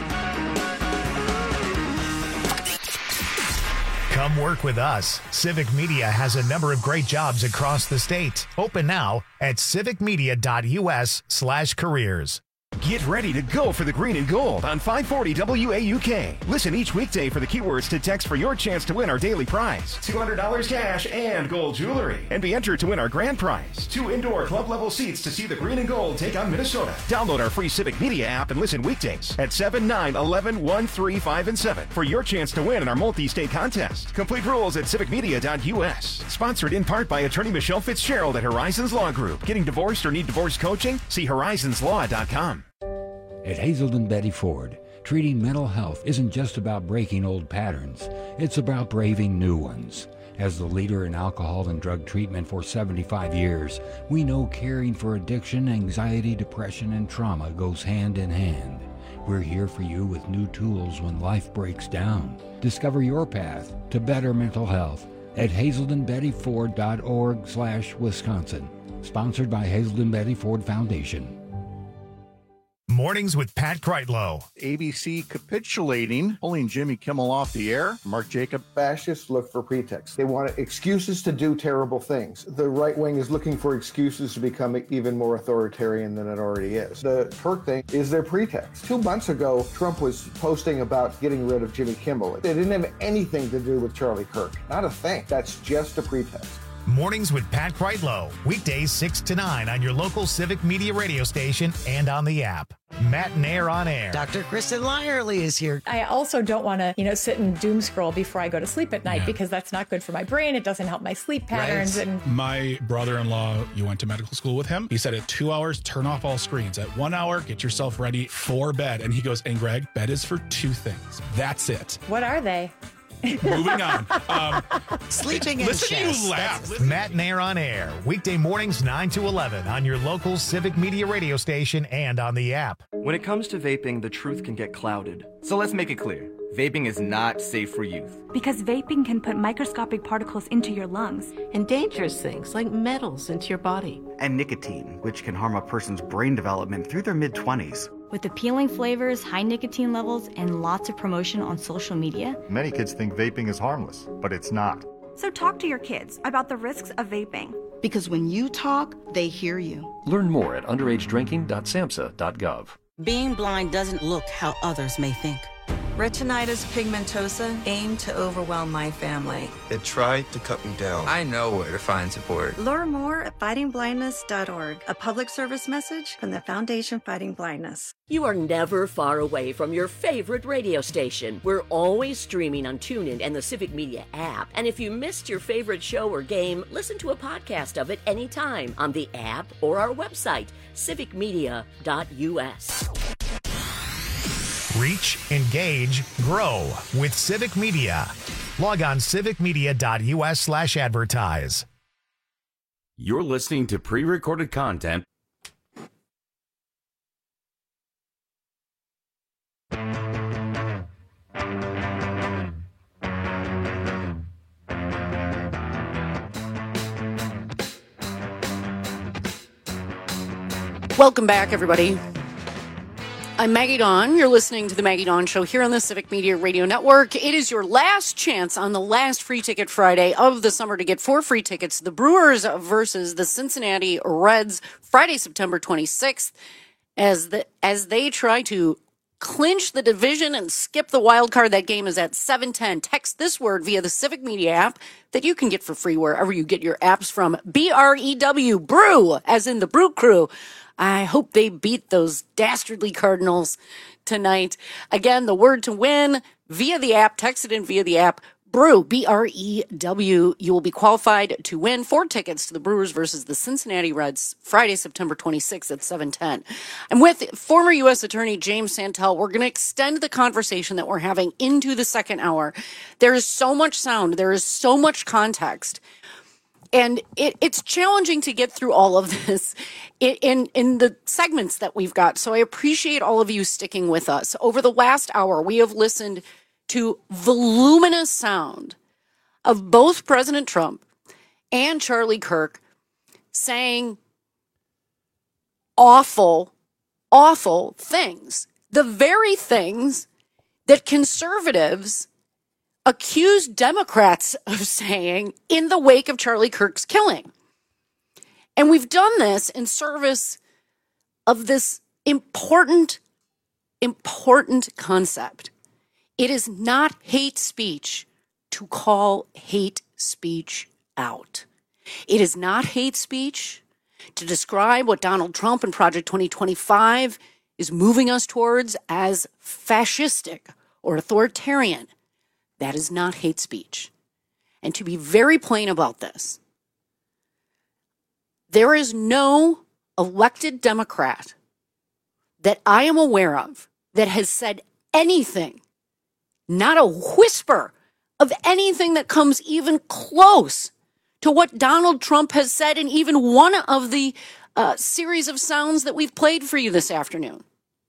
Speaker 1: Come work with us. Civic Media has a number of great jobs across the state. Open now at civicmedia.us/careers.
Speaker 4: Get ready to go for the green and gold on 540 WAUK. Listen each weekday for the keywords to text for your chance to win our daily prize, $200 cash and gold jewelry, and be entered to win our grand prize, 2 indoor club-level seats to see the green and gold take on Minnesota. Download our free Civic Media app and listen weekdays at 7, 9, 11, 1, 3, 5, and 7 for your chance to win in our multi-state contest. Complete rules at civicmedia.us. Sponsored in part by attorney Michelle Fitzgerald at Horizons Law Group. Getting divorced or need divorce coaching? See horizonslaw.com.
Speaker 9: At Hazelden Betty Ford, treating mental health isn't just about breaking old patterns. It's about braving new ones. As the leader in alcohol and drug treatment for 75 years, we know caring for addiction, anxiety, depression, and trauma goes hand in hand. We're here for you with new tools when life breaks down. Discover your path to better mental health at hazeldenbettyford.org/Wisconsin. Sponsored by Hazelden Betty Ford Foundation.
Speaker 1: Mornings with Pat Kreitlow.
Speaker 11: ABC capitulating, pulling Jimmy Kimmel off the air. Mark Jacob.
Speaker 22: Fascists look for pretexts. They want excuses to do terrible things. The right wing is looking for excuses to become even more authoritarian than it already is. The Kirk thing is their pretext. 2 months ago, Trump was posting about getting rid of Jimmy Kimmel. It didn't have anything to do with Charlie Kirk. Not a thing. That's just a pretext.
Speaker 1: Mornings with Pat Kreitlow. Weekdays 6 to 9 on your local Civic Media radio station and on the app. Matt and Air on Air.
Speaker 5: Dr. Kristen Lyerly is here.
Speaker 7: I also don't want to, sit and doom scroll before I go to sleep at night because that's not good for my brain. It doesn't help my sleep patterns.
Speaker 23: Right.
Speaker 7: And
Speaker 23: my brother-in-law, you went to medical school with him. He said at 2 hours, turn off all screens. At 1 hour, get yourself ready for bed. And he goes, and Greg, bed is for 2 things. That's it.
Speaker 7: What are they?
Speaker 23: Moving on.
Speaker 5: Sleeping and
Speaker 23: listen
Speaker 5: chess.
Speaker 23: to you laugh.
Speaker 1: Matt and Air on Air. Weekday mornings 9 to 11 on your local Civic Media radio station and on the app.
Speaker 24: When it comes to vaping, the truth can get clouded. So let's make it clear. Vaping is not safe for youth.
Speaker 25: Because vaping can put microscopic particles into your lungs.
Speaker 26: And dangerous things like metals into your body.
Speaker 24: And nicotine, which can harm a person's brain development through their mid-20s.
Speaker 25: With appealing flavors, high nicotine levels, and lots of promotion on social media,
Speaker 27: many kids think vaping is harmless, but it's not.
Speaker 25: So talk to your kids about the risks of vaping.
Speaker 26: Because when you talk, they hear you.
Speaker 28: Learn more at underagedrinking.samhsa.gov.
Speaker 31: Being blind doesn't look how others may think.
Speaker 32: Retinitis pigmentosa aimed to overwhelm my family.
Speaker 33: It tried to cut me down. I know where to find support.
Speaker 32: Learn more at fightingblindness.org, a public service message from the Foundation Fighting Blindness.
Speaker 34: You are never far away from your favorite radio station. We're always streaming on TuneIn and the Civic Media app. And if you missed your favorite show or game, listen to a podcast of it anytime on the app or our website, civicmedia.us.
Speaker 1: Reach, engage, grow with Civic Media. Log on civicmedia.us/advertise.
Speaker 17: You're listening to pre-recorded content.
Speaker 14: Welcome back, everybody. I'm Maggie Dawn. You're listening to the Maggie Dawn Show here on the Civic Media Radio Network. It is your last chance on the last Free Ticket Friday of the summer to get 4 free tickets. The Brewers versus the Cincinnati Reds, Friday, September 26th, as they try to clinch the division and skip the wild card. That game is at 7:10. Text this word via the Civic Media app that you can get for free wherever you get your apps from. BREW, Brew, as in the Brew Crew. I hope they beat those dastardly Cardinals tonight. Again, the word to win via the app, text it in via the app, Brew, BREW. You will be qualified to win 4 tickets to the Brewers versus the Cincinnati Reds, Friday, September 26th at 7:10. I'm with former U.S. Attorney James Santel. We're going to extend the conversation that we're having into the second hour. There is so much sound. There is so much context. And it's challenging to get through all of this in the segments that we've got. So I appreciate all of you sticking with us. Over the last hour, we have listened to voluminous sound of both President Trump and Charlie Kirk saying awful, awful things. The very things that conservatives accused Democrats of saying in the wake of Charlie Kirk's killing. And we've done this in service of this Important concept. It is not hate speech to call hate speech out. It is not hate speech to describe what Donald Trump and Project 2025 is moving us towards as fascistic or authoritarian. That is not hate speech. And to be very plain about this, there is no elected Democrat that I am aware of that has said anything, not a whisper of anything that comes even close to what Donald Trump has said in even one of the series of sounds that we've played for you this afternoon.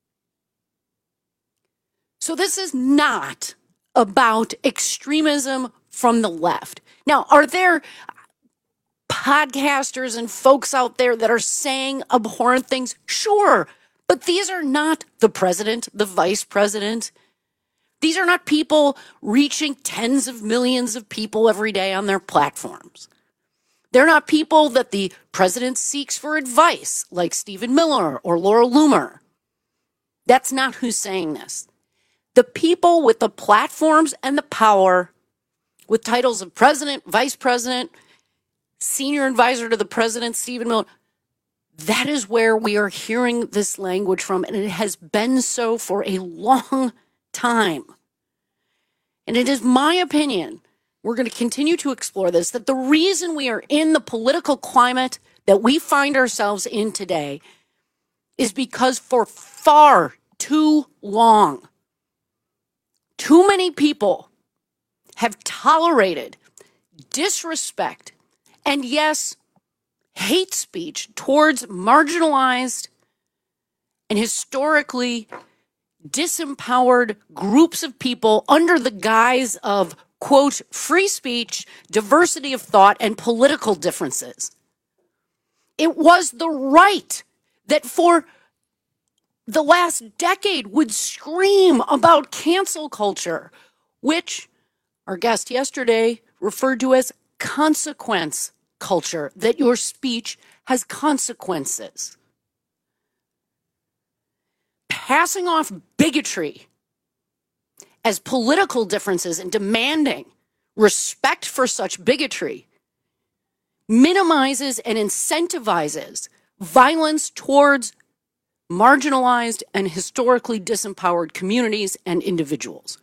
Speaker 14: So this is not about extremism from the left. Now, are there podcasters and folks out there that are saying abhorrent things? Sure. But these are not the president, the vice president. These are not people reaching tens of millions of people every day on their platforms. They're not people that the president seeks for advice, like Stephen Miller or Laura Loomer. That's not who's saying this. The people with the platforms and the power, with titles of president, vice president, senior advisor to the president, Stephen Miller, that is where we are hearing this language from, and it has been so for a long time. And it is my opinion, we're going to continue to explore this, that the reason we are in the political climate that we find ourselves in today is because for far too long, too many people have tolerated disrespect and, yes, hate speech towards marginalized and historically disempowered groups of people under the guise of, quote, free speech, diversity of thought, and political differences. It was the right that for the last decade would scream about cancel culture, which our guest yesterday referred to as consequence culture, that your speech has consequences. Passing off bigotry as political differences and demanding respect for such bigotry minimizes and incentivizes violence towards marginalized and historically disempowered communities and individuals.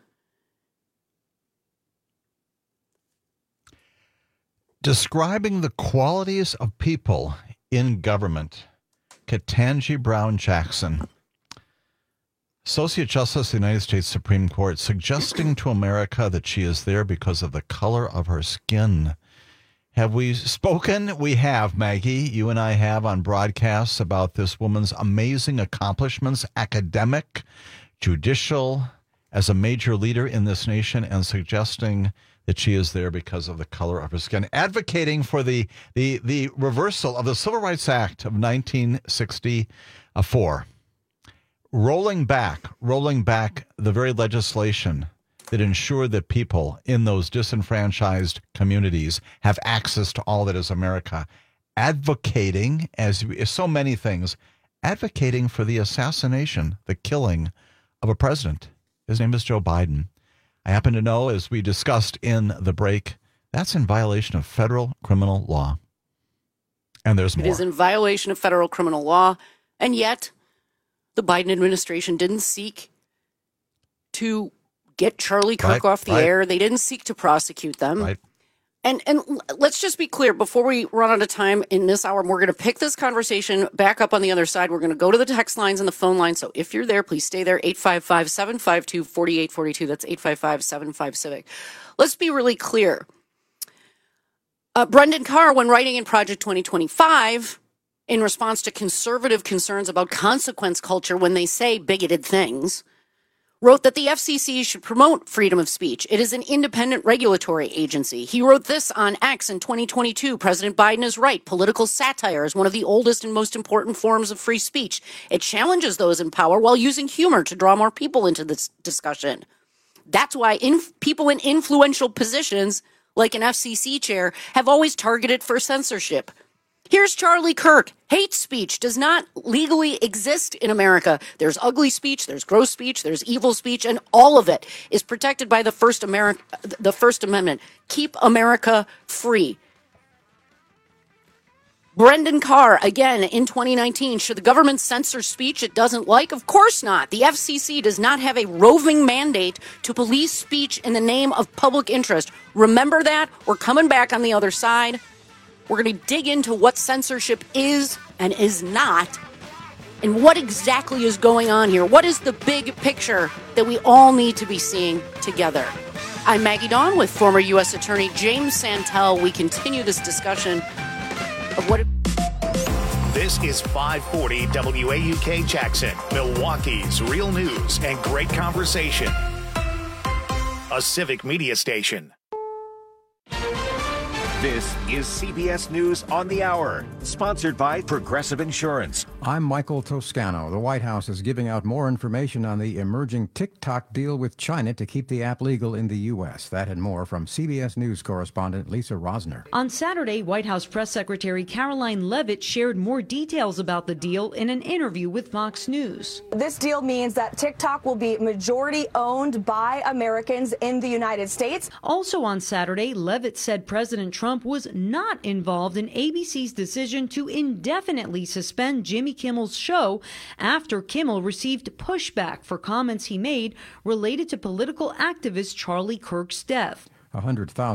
Speaker 20: Describing the qualities of people in government, Ketanji Brown Jackson, Associate Justice of the United States Supreme Court, suggesting to America that she is there because of the color of her skin. Have we spoken? We have, Maggie. You and I have on broadcasts about this woman's amazing accomplishments, academic, judicial, as a major leader in this nation, and suggesting that she is there because of the color of her skin, advocating for the reversal of the Civil Rights Act of 1964, rolling back the very legislation that ensured that people in those disenfranchised communities have access to all that is America, advocating, as so many things, advocating for the assassination, the killing of a president. His name is Joe Biden. I happen to know, as we discussed in the break, that's in violation of federal criminal law. And there's more.
Speaker 14: It is in violation of federal criminal law, and yet the Biden administration didn't seek to get Charlie Kirk off the air. They didn't seek to prosecute them.
Speaker 20: Right.
Speaker 14: And let's just be clear, before we run out of time in this hour, we're going to pick this conversation back up on the other side. We're going to go to the text lines and the phone line. So if you're there, please stay there. 855-752-4842. That's 855-75-CIVIC. Let's be really clear. Brendan Carr, when writing in Project 2025, in response to conservative concerns about consequence culture when they say bigoted things, wrote that the FCC should promote freedom of speech. It is an independent regulatory agency. He wrote this on X in 2022. President Biden is right. Political satire is one of the oldest and most important forms of free speech. It challenges those in power while using humor to draw more people into this discussion. That's why people in influential positions, like an FCC chair, have always targeted for censorship. Here's Charlie Kirk. Hate speech does not legally exist in America. There's ugly speech, there's gross speech, there's evil speech, and all of it is protected by the First Amendment. Keep America free. Brendan Carr, again, in 2019, should the government censor speech it doesn't like? Of course not. The FCC does not have a roving mandate to police speech in the name of public interest. Remember that. We're coming back on the other side. We're going to dig into what censorship is and is not, and what exactly is going on here. What is the big picture that we all need to be seeing together? I'm Maggie Dawn with former U.S. Attorney James Santel. We continue this discussion of what...
Speaker 1: This is 540 WAUK Jackson, Milwaukee's real news and great conversation. A civic media station.
Speaker 2: This is CBS News on the Hour, sponsored by Progressive Insurance.
Speaker 3: I'm Michael Toscano. The White House is giving out more information on the emerging TikTok deal with China to keep the app legal in the U.S. That and more from CBS News correspondent Lisa Rosner.
Speaker 6: On Saturday, White House Press Secretary Caroline Leavitt shared more details about the deal in an interview with Fox News.
Speaker 8: This deal means that TikTok will be majority owned by Americans in the United States.
Speaker 6: Also on Saturday, Leavitt said President Trump was not involved in ABC's decision to indefinitely suspend Jimmy Kimmel's show after Kimmel received pushback for comments he made related to political activist Charlie Kirk's death.
Speaker 3: 100,000